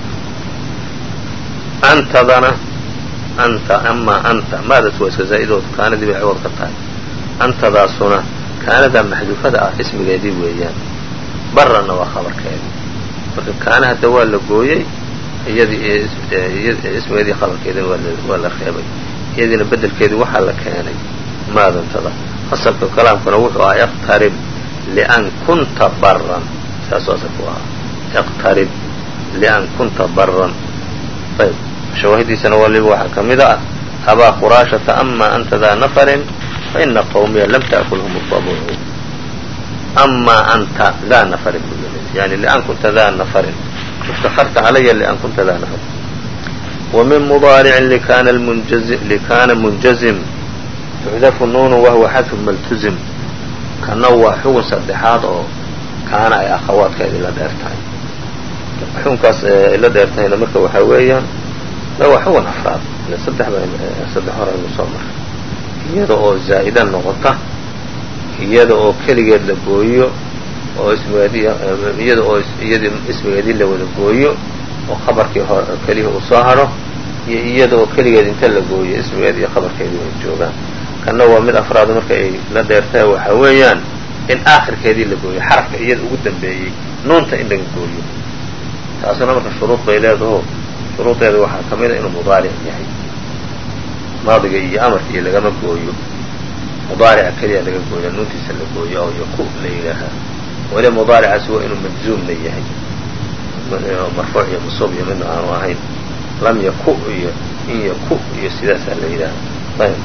antadana anta amaa anta maadaas waa iska zaa'idood kaanadii bay ciwad ka tahay antadaasuna kaanada maxduufada ah ismigeedii weeyaan barana waa khabarkeedii marka kaana hadda waa la gooyey ismigeedii khabarkeedina waa la reebay, iyadiina bedelkeedii waxaa la keenay maadantada. asalka kalaamkuna wuxuu ahaa iqtarib lian kunta baran, saasuu asalku ahaa, iqtarib lian kunta baran. ayb shawaahidiisana waliba waxaa ka mid ah abaa quraashata ama anta daa nafarin faina qawmiya lam ta'kulhum الطabuucu. amaa anta daa nafarin buu yidhi, yani lian kunta daa nafarin iftakarta calaya lian kunta daa nafarin. wa min mudaaricin likana munjazim tuxdafu nuunu wahuwa xadfu maltuzim. kana waa xugun saddexaad oo kaana ay akhawaadkeeda ila dheer tahay. xukunkaas ila dheer tahayna marka waxaa weeyaan waa xugun afraad, saddex hore aynu soo maray. iyada oo zaa'ida noqota, iyada oo keligeed la gooyo oo iyada oo ismigeedii la wada gooyo oo khabarkii keliya uu soo hadho, iyo iyada oo keligeed inta la gooyo ismigeed iyo khabarkeedii ay joogaan. kana waa mid afraad marka ay la dheertahay waxaa weeyaan in aakhirkeedii la gooyo, xarafka iyada ugu dambeeyey nuunta in laga gooyo. taasuna marka shuruud bay leedaho, shuruudeeda waxaa ka mida inuu mudaaric yahay. maadiga iyo amarka iyo lagama gooyo, mudaarica keliya laga gooya, nuuntiisa la gooyo oo yaku la yidhaahaa. weli mudaaricaasi waa inuu majzuumna yahay, marfuuc iyo mansuub iyo midna aanu ahayn. lam yaku iyo in yaku iyo sidaasaa la yidhaahaa. ayb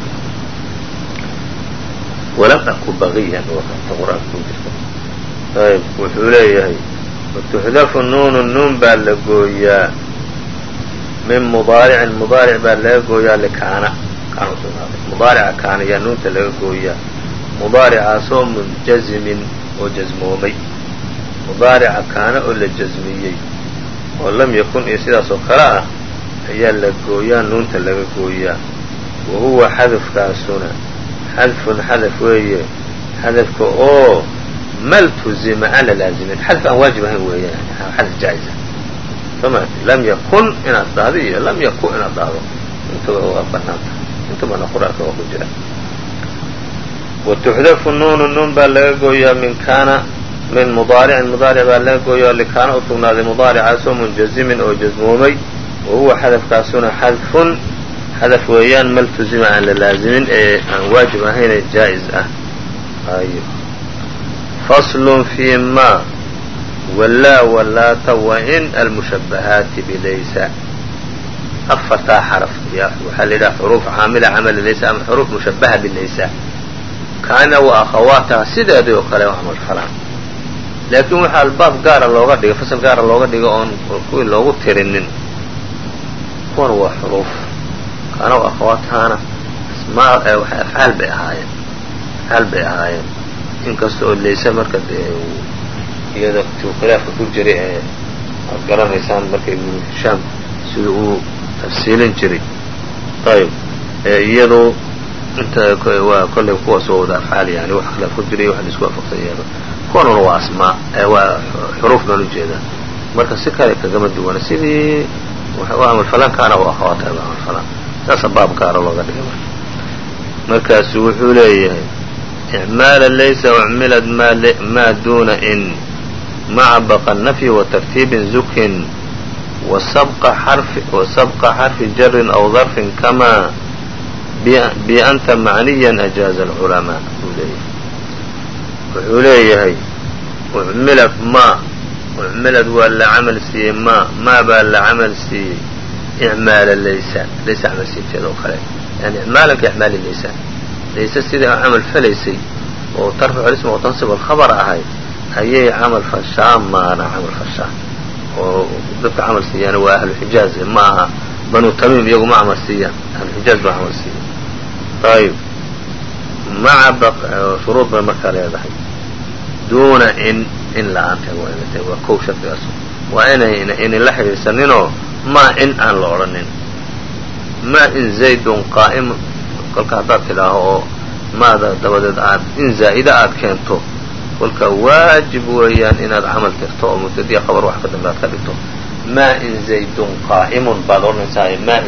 walam aku bagiyan waa kanta qur-aanka ku jirta. ayb wuxuu leeyahay watuxdafu nuunu nuun baa la gooyaa min mudaaricin mudaaric baa laga gooyaa likaana kaana usugnaaday. mudaarica kaana yaa nuunta laga gooyaa, mudaaricaasoo munjazimin oo jasmoomay. mudaarica kaana oo la jasmiyey oo lam yakun iyo sidaas oo kale ah ayaa la gooyaa, nuunta laga gooyaa. wa huwa xadafkaasuna xadfun xadaf weeye, xadafka oo maltuzima aan la laazimin, xadaf aan waajib ahayn weeyaan, xadaf jaa'iza. lam yakun inaad dhahdo iyo lam yaku inaad dhahdo intaba waa banaanta, intabana qur-aanka waa ku jira. watuxdafu nuunu nuun baa laga gooyaa min mudaaricin mudaaric baa laga gooyaa likaana u sugnaaday mudaaricaasoo munjazimin oo jasmoomay. wa huwa xadafkaasuna xadfun xadaf weeyaan maltuzima aan la laazimin ee aan waajib ahaynee jaa'iz ah. faslun fii ma walaa walaata wain almushabahaati bilaysa. afartaa xaraf waxaa la yidhaha xuruuf caamila camali laysa ama xuruuf mushabaha bilaysa. kaana wa akhawaataha sideedii oo kale camal falaan, laakiin waxaa albaab gaara looga dhigay, fasal gaara looga dhigo oon kuwii loogu tirinin. kuwan waa xuruuf. kaana wa akhawaatahana afcaal bay ahaayeen, inkasta oo laysa marka iyada tuu khilaafka ku jiray ee aad garanaysaan marka ibnu hishaam sida uu tafsiilin jiray. ayb iyadu waa kollay kuwaas oo wada afcaal, yani wax khilaaf ku jiray wax la isku waafaqsan yahay. kuwanuna waa asmaa, waa xuruuf baan ujeedaa, marka si kale kagama duwana. sidii u camalfalaan kaana wa akhawaataha ba camalfalaan, saasa baab gaara looga dhigay. markaasu wuxuu leeyahay icmaala laysa ucmilad maa duna in maca baqa nafyi watartiibin zukin wasabqa xarfi jarin aw darfin kamaa bianta macniyan ajaaza alculamaa. wuxuu leeyahay ucmilad ucmilad waa la camal siiyey maa baa la camal siiyey icmaala laysa camal siinteeda oo kale, yani icmaalanka icmaali laysa sidai camal falaysay oo tarfacu isma wa tansib alkhabar ahay ayay camal fashaa maana camal fashaa. oo dadka camal siiyaana waa ahluxijaaz, ma aha banu tamiim, iyagu ma camal siiyaan, ahluxijaaz baa camal siiya. ayb maca shuruud bay markaa leedahay. duuna in la-aanta waa inay tahay, waa kow shardigaas, waa inay la xidhiidsaninoo maa in aan la odhanin. maa in zaydun qaa'im kolka haddaad tidhaaho oo maada dabadeed aad in zaa'ida aad keento, kolka waajib weeyaan inaad camal tirto oo mubtadiya khabar wax ka dambe aad ka dhigto. maa in zaydun qaa'imun baad odhanaysaa, maa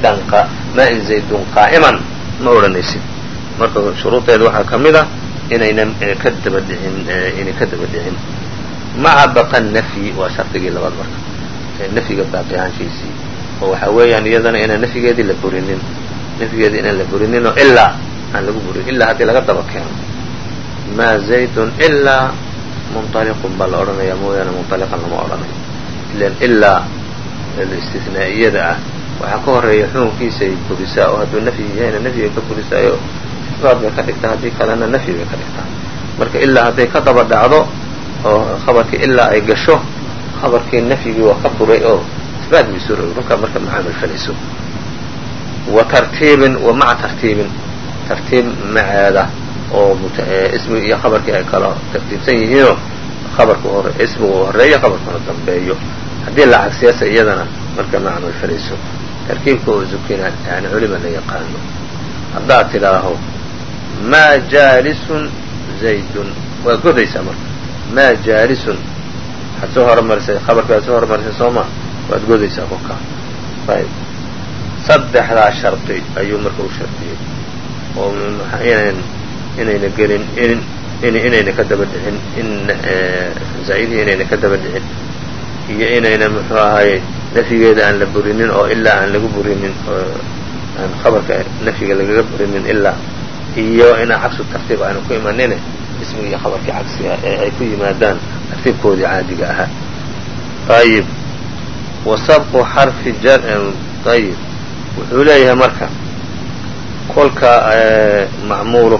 in zaydun qaa'iman ma odhanaysid. marka shuruudeeda waxaa ka mid ah inaynan ka daba dhicin maca baqa nafyi waa shardigii labaad. marka nafyiga baaqi ahaanshiisii oo waxaa weeyaan iyadana inaan nafyigeedii la burinin nafyigeedii inaan la burininoo ilaa aan lagu burin ilaa haddii laga daba keeno maa zaydun ilaa munطaliqun baa la odhanayaa mooyaane munطaliqan lama odhanayo ilan ilaa istinaa'iyada ah waxaa ka horeeya xukunkiisay burisaa oo hadduu nafyi yahayna nafyiga ka burisaayo isbaat bay ka dhigtaa haddii kalena nafyi bay ka dhigtaa marka ilaa hadday ka daba dhacdo oo khabarkii ilaa ay gasho khabarkii nafyigii waa ka buray oo isbaat bay soo rogi runkaa marka macaamil falayso wa tartiibin wa maca tartiibin tartiib maceeda oo ismigi iyo khabarkii ay kala tartiibsan yihiinoo khabarku ismigu horeeyo khabarkuna dambeeyo haddii la cagsiyasa iyadana marka ma camal falayso tarkiibka oo zukina yani culima la yaqaano haddaad tidhaaho maa jaalisun zaydun waa godaysaa marka maa jaalisun waxaad soo hormarisay khabarkii waad soo hormarisay soo maa waad godaysaa kolkaa ayb saddexdaa shardi ayuu marka u shardiyey oo inayna gelin inayna ka daba dhicin zaa'idihii inayna ka daba dhicin iyo inayna muxuu ahaye nafyigeeda aan la burinin oo ilaa aan lagu burinin oo aan khabarka nafyiga lagaga burinin ilaa iyo inaan cagsu tartiib aanu ku imanine ismiga iyo khabarkii cagsiga ee ay ku yimaadaan tartiibkoodii caadiga ahaa ayib wa sabqu xarfi ayib wuxuu leeyahay marka kolka macmuulu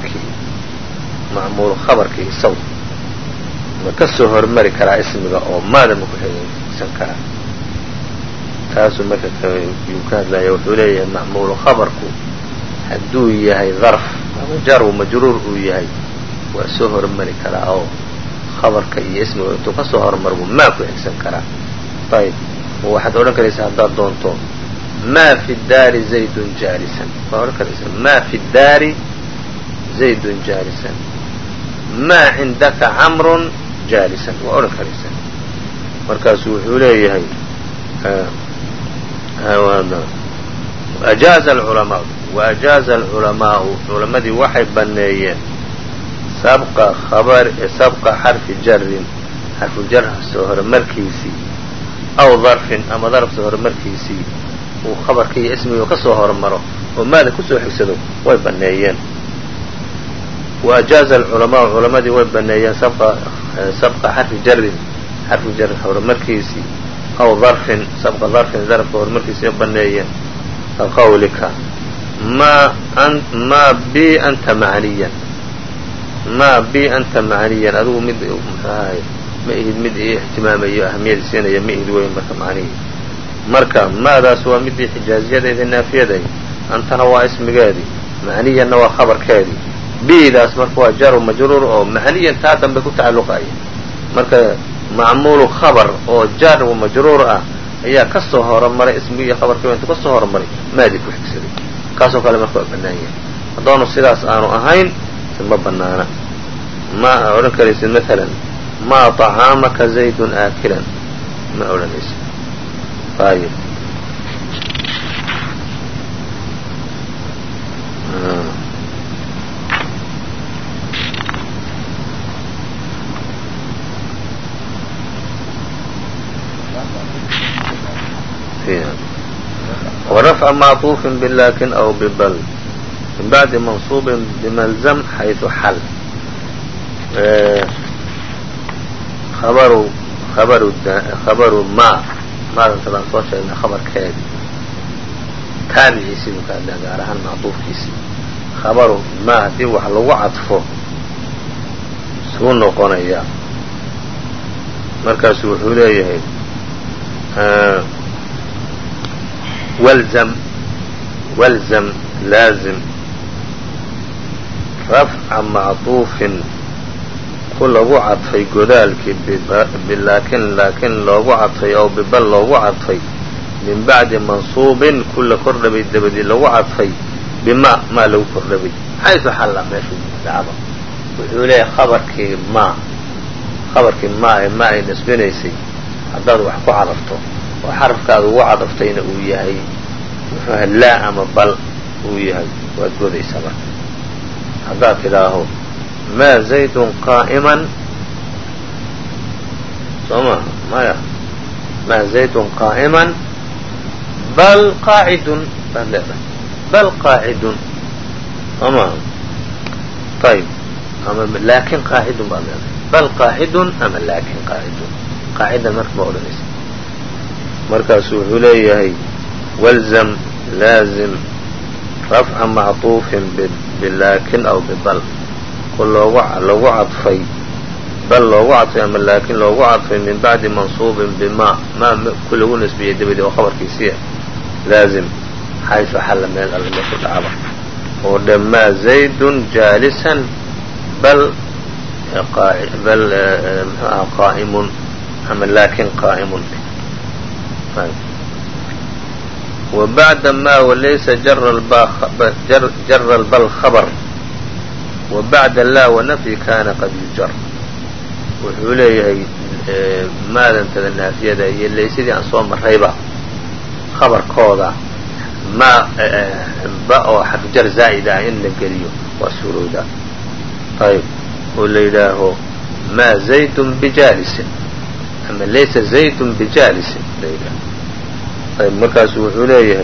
khabarkii isaw ma ka soo hormari karaa ismiga oo maada ma ku xigsan karaa taasuu marka yuu ka hadlaya wuxuu leeyahay macmuulu khabarku hadduu yahay darf ama jar majruur uu yahay waa soo hormari karaa oo khabarka iyo ismiga intuu ka soo hormarbu maa ku xigsan karaa ayb waxaad odhan karaysaa haddaad doonto maa fi daari zaydun jaalisan waa odhan karaysaa maa fi daari zaydun jaalisan maa cindaka camrun jaalisan waa odhan karaysaa markaasuu wuxuu leeyahay ajaaza alculamaau culamadii waxay baneeyeen sabqa xarfi jarin xarfu jar soo horumarkiisii aw darfin ama darf soo horumarkiisii uu khabarka iyo ismiga ka soo hormaro oo maada kusoo xigsado way baneeyeen waajaaza alculamaau culamadii way baneeyeen sabqa xarfi jarin xarfu jar horumarkiisii aw darfin sabqa darfin darfka horumarkiisii way baneeyeen ka qawlika maa bi anta macniyan maa bi anta macniyan adigu mid mxuahay ma ihid mid ii ixtimaamayo ahamiyada siinaya ma ihid weyn marka macnihii marka maadaas waa midii xijaaziyadeedii naafiyaday antana waa ismigeedii macniyanna waa khabarkeedii bidaas marka waa jaru majruur oo macniyan taa dambe ku tacalluqaya marka macmuulu khabar oo jar majruur ah ayaa ka soo horumaray ismigii iyo khabarkiiba intuu ka soo horumaray maadii ku xigsaday kaasoo kale marka waa bannaan yahay haddoonu sidaas aanu ahayn ma banaana ma odhan karaysid maalan maa طacaamaka zaydun aakilan ma odhanaysid ayib ورفع معطوف بلكن أو ببل من بعد منصوب بملزم حيث حل خبر ما maadanta baan soo sheegnay khabarkeedi taabiciisii buu ka hadlaya gaar ahaan macduufkiisii khabaru ma haddii wax lagu cadfo suu noqonaya markaasu wuxuu leeyahay walzam laazim rafca macطuufin ku lagu cadfay godaalkii laakin loogu cadfay oo bibal loogu cadfay min bacdi mansuubin kula kordhabay dabadii lagu cadfay bima maa lagu kordhabay xayثu xalla meeshuu dhacdo wuxuu leeyahay khabarkii maa ee ma ay nasbinaysay haddaad wax ku cadafto oo xarafkaada ugu cadaftayna uu yahay muxuuha laa ama bal uu yahay waad godaysaa marka haddaad tidhaaho maa zaydun qaa'iman soo maha maya maa zaydun qaa'iman bal qaacidun baad leedahay bal qaacidun ama ayb ama laakin qaacidun baad leedahay bal qaacidun ama laakin qaacidun qaacidan marka ma odhanaysa markaasu wuxuu leeyahay walzam laazim rafca macطuufin bilaakin aw bibal ku loogu cadfay bal loogu cadfay ama laakin loogu cadfay min bacdi mansuubin bima maa ku lagu nasbiyey dabadii oo khabarkiisiia laazim xayثu xalla meel alle meeshu dhacba oo dhe maa zaydun jaalisan bal qaa'imun ama laakin qaa'imun وبعد ma وlaysa jara الbl خبر وبaعda la ونفي kana qad yujar wuxuu leeyahay maadantada naafiyada iyo laysadii aan soo marayba khabarkooda ba oo xarfjar zaa'id ah in la geliyo waa suurowda ayb oo la yidhaaho ma زayd بjaalisin ama laysa زayd بjaalisin la yidhaaho markaasu wuxuu leeyahay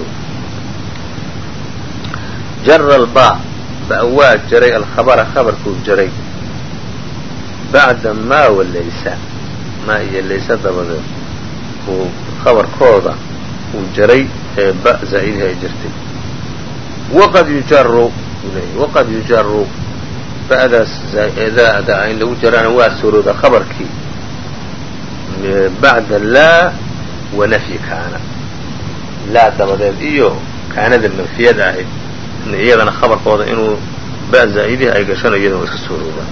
jara alba ba waa jaray alkhabara khabarkuu jaray bacda maa walaysa maa iyo laysa dabadeed uu khabarkooda uu jaray ee ba zaa'idhi ay jirtay waqad yujaru leeyahy waqad yujaru ba'daas zaa'ida in lagu jarana waa surooda khabarkii bacda laa wa nafyi kaana laa dabadeed iyo kaanada manfiyada ahayd iyadana khabarkooda inuu ba zaa'idihi ay gashano iyadana waa iska suuroobaa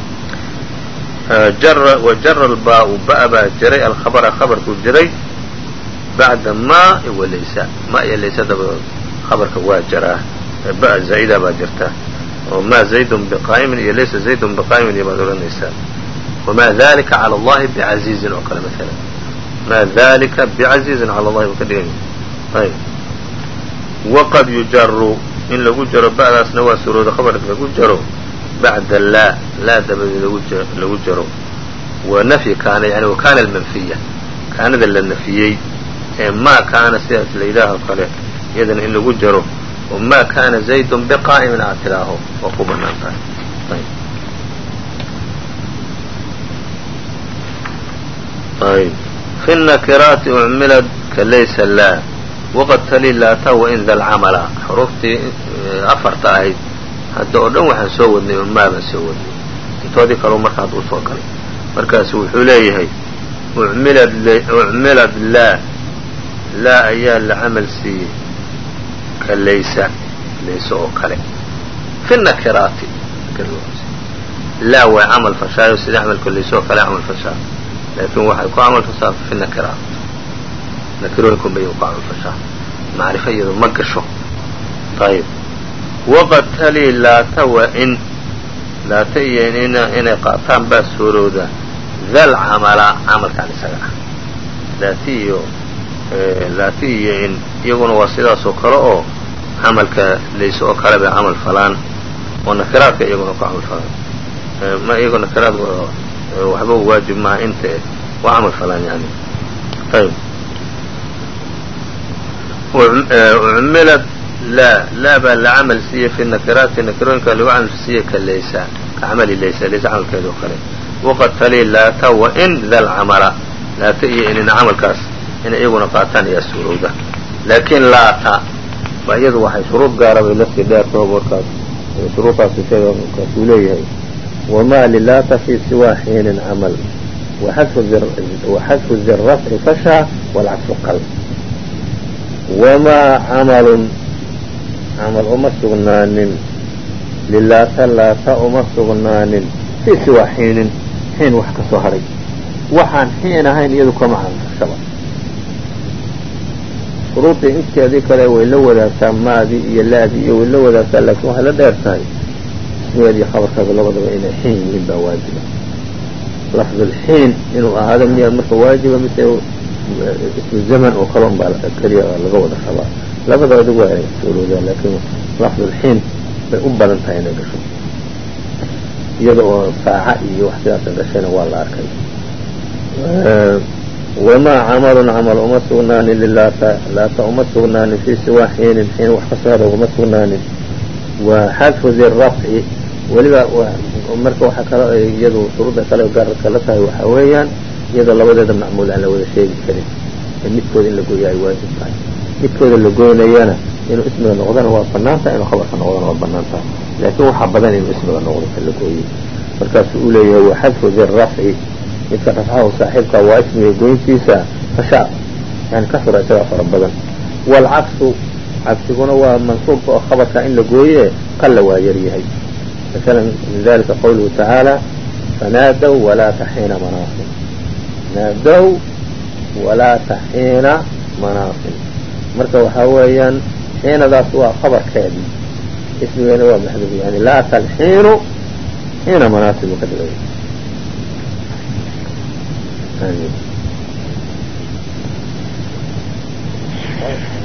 wajara albaa-u ba baa jaray alkhabara khabarkuu jaray bacda maa walaysa ma iyo laysa dabadeed khabarka waa jaraa ba zaa'ida baa jirta oo maa zaydun biqaa'imin iyo laysa zaydun biqaa'imin iyo baad odhanaysaa wamaa dalika cala allahi bicaziizin oo kale maala maa dalika bicaziizin cala allahi buu ka dhiganya ayb waqad yujaru in lagu jaro ba'daasna waa surooda khabarka lagu jaro bacda laa dabadeed lagu jaro wa nafyi kaana yani wa kaana almanfiya kaanada la nafiyey ee maa kaana sidaas la yidhaaho kale iyadana in lagu jaro oo maa kaana zaydun biqaa'imin aad tidhaaho waa ku banaan tahay ayb fi nakiraati ucmilad ka laysa laa waqad tali laata wain da lcamala xuruuftii afarta ahayd hadda oo dhan waxaan soo wadnay oo maabaan soo wadnay intoodii kaleu marka hadduu soo galay markaasu wuxuu leeyahay ucmilad laa ayaa la camal siiyey ka laysa oo kale fi nakiraati laa way camal fashaayo sida camalka layse oo kale camal fashaa laakiin waxay ku camal fashaa fi nakiraat nakirooyinkun bay ku camal fashaa macrifo iyado ma gasho ayb waqad tali laata wain laata iyo inay qaataan baa suurowda dal camala camalkaan isaga ah laati iyo in iyaguna waa sidaasoo kale oo camalka layse oo kale bay camal falaan oo nakiraadka iyaguna ku camal falaan ma iyagoo nakiraad waxba waajib maaha inta waa camal falaan yani ayb ucmilad laa baa la camal siiyey fi nakiraati nakirooyinka lagu camal siiyey ka laysa ka camali laysa camalkeeda oo kale waqad tali laata wain dal camala laata iyo inina camalkaas inay iyaguna qaataan ayaa suurowda laakiin laata ba iyadu waxay shuruud gaara bay lasii dheertooba warkaas shuruudtaasi sheega kaasuu leeyahay wamaa lilaata fi siwaa xiinin camal waxadfu dirafci fashaa walcadfu qal wamaa camalun camal uma sugnaanin lilaata laata uma sugnaanin fii siwaa xiinin xiin wax ka soo haray waxaan xiin ahayn iyadu kama camalfashaba shuruudii inteedii kale way la wadaagtaa maadii iyo laadii iyo way la wadaagtaa laakiin waxay la dheer tahay ismigeed iyo khabarkaada labadaba inay xiin yihiin baa waajiba lafdulxiin inuu ahaado miyaa marka waajiba mise ismu zaman oo kale unbaa keliya laga wada rabaa labadooda waa ay suuroodaan laakiin lafdulxiin bay u badan tahay inay gasho iyada oo saaca iyo wax sidaasa gashayna waa la arkay wamaa camalun camal uma sugnaanin lilaata uma sugnaanin fii siwaa xiinin xiin wax ka soo hara uma sugnaanin wa xadfu di rafci weliba marka waxaa kalo iyadu shuruudda kale gaarka la tahay waxaa weeyaan iyadoo labadeeda macmuul aan la wada sheegi karin midkooda in la gooyo ay waajib tahay midkooda la goynayana inuu ismiga noqdana waa banaan tahay inuu khabarka noqdana waa banaan tahay laakiin waxaa badan inuu ismiga noqdo ka la gooyey markaasuu u leeyahay wa xadfu di rafci midka rafcahu saaxiibka waa ismiga goyntiisa fashaa yani kasura isagaa fara badan waalcaksu cagsiguna waa mansuubka oo khabarka in la gooye qalla waa yar yahay maala min dalika qawluhu tacaala fanaadow walaa taxiina manaasin naadow walaa taxiina manaasin marka waxaa weeyaan xiinadaas waa khabarkeedii ismigeena waa maxduuf yani laa talxiinu xiina manaasin buu ka dhigay آمين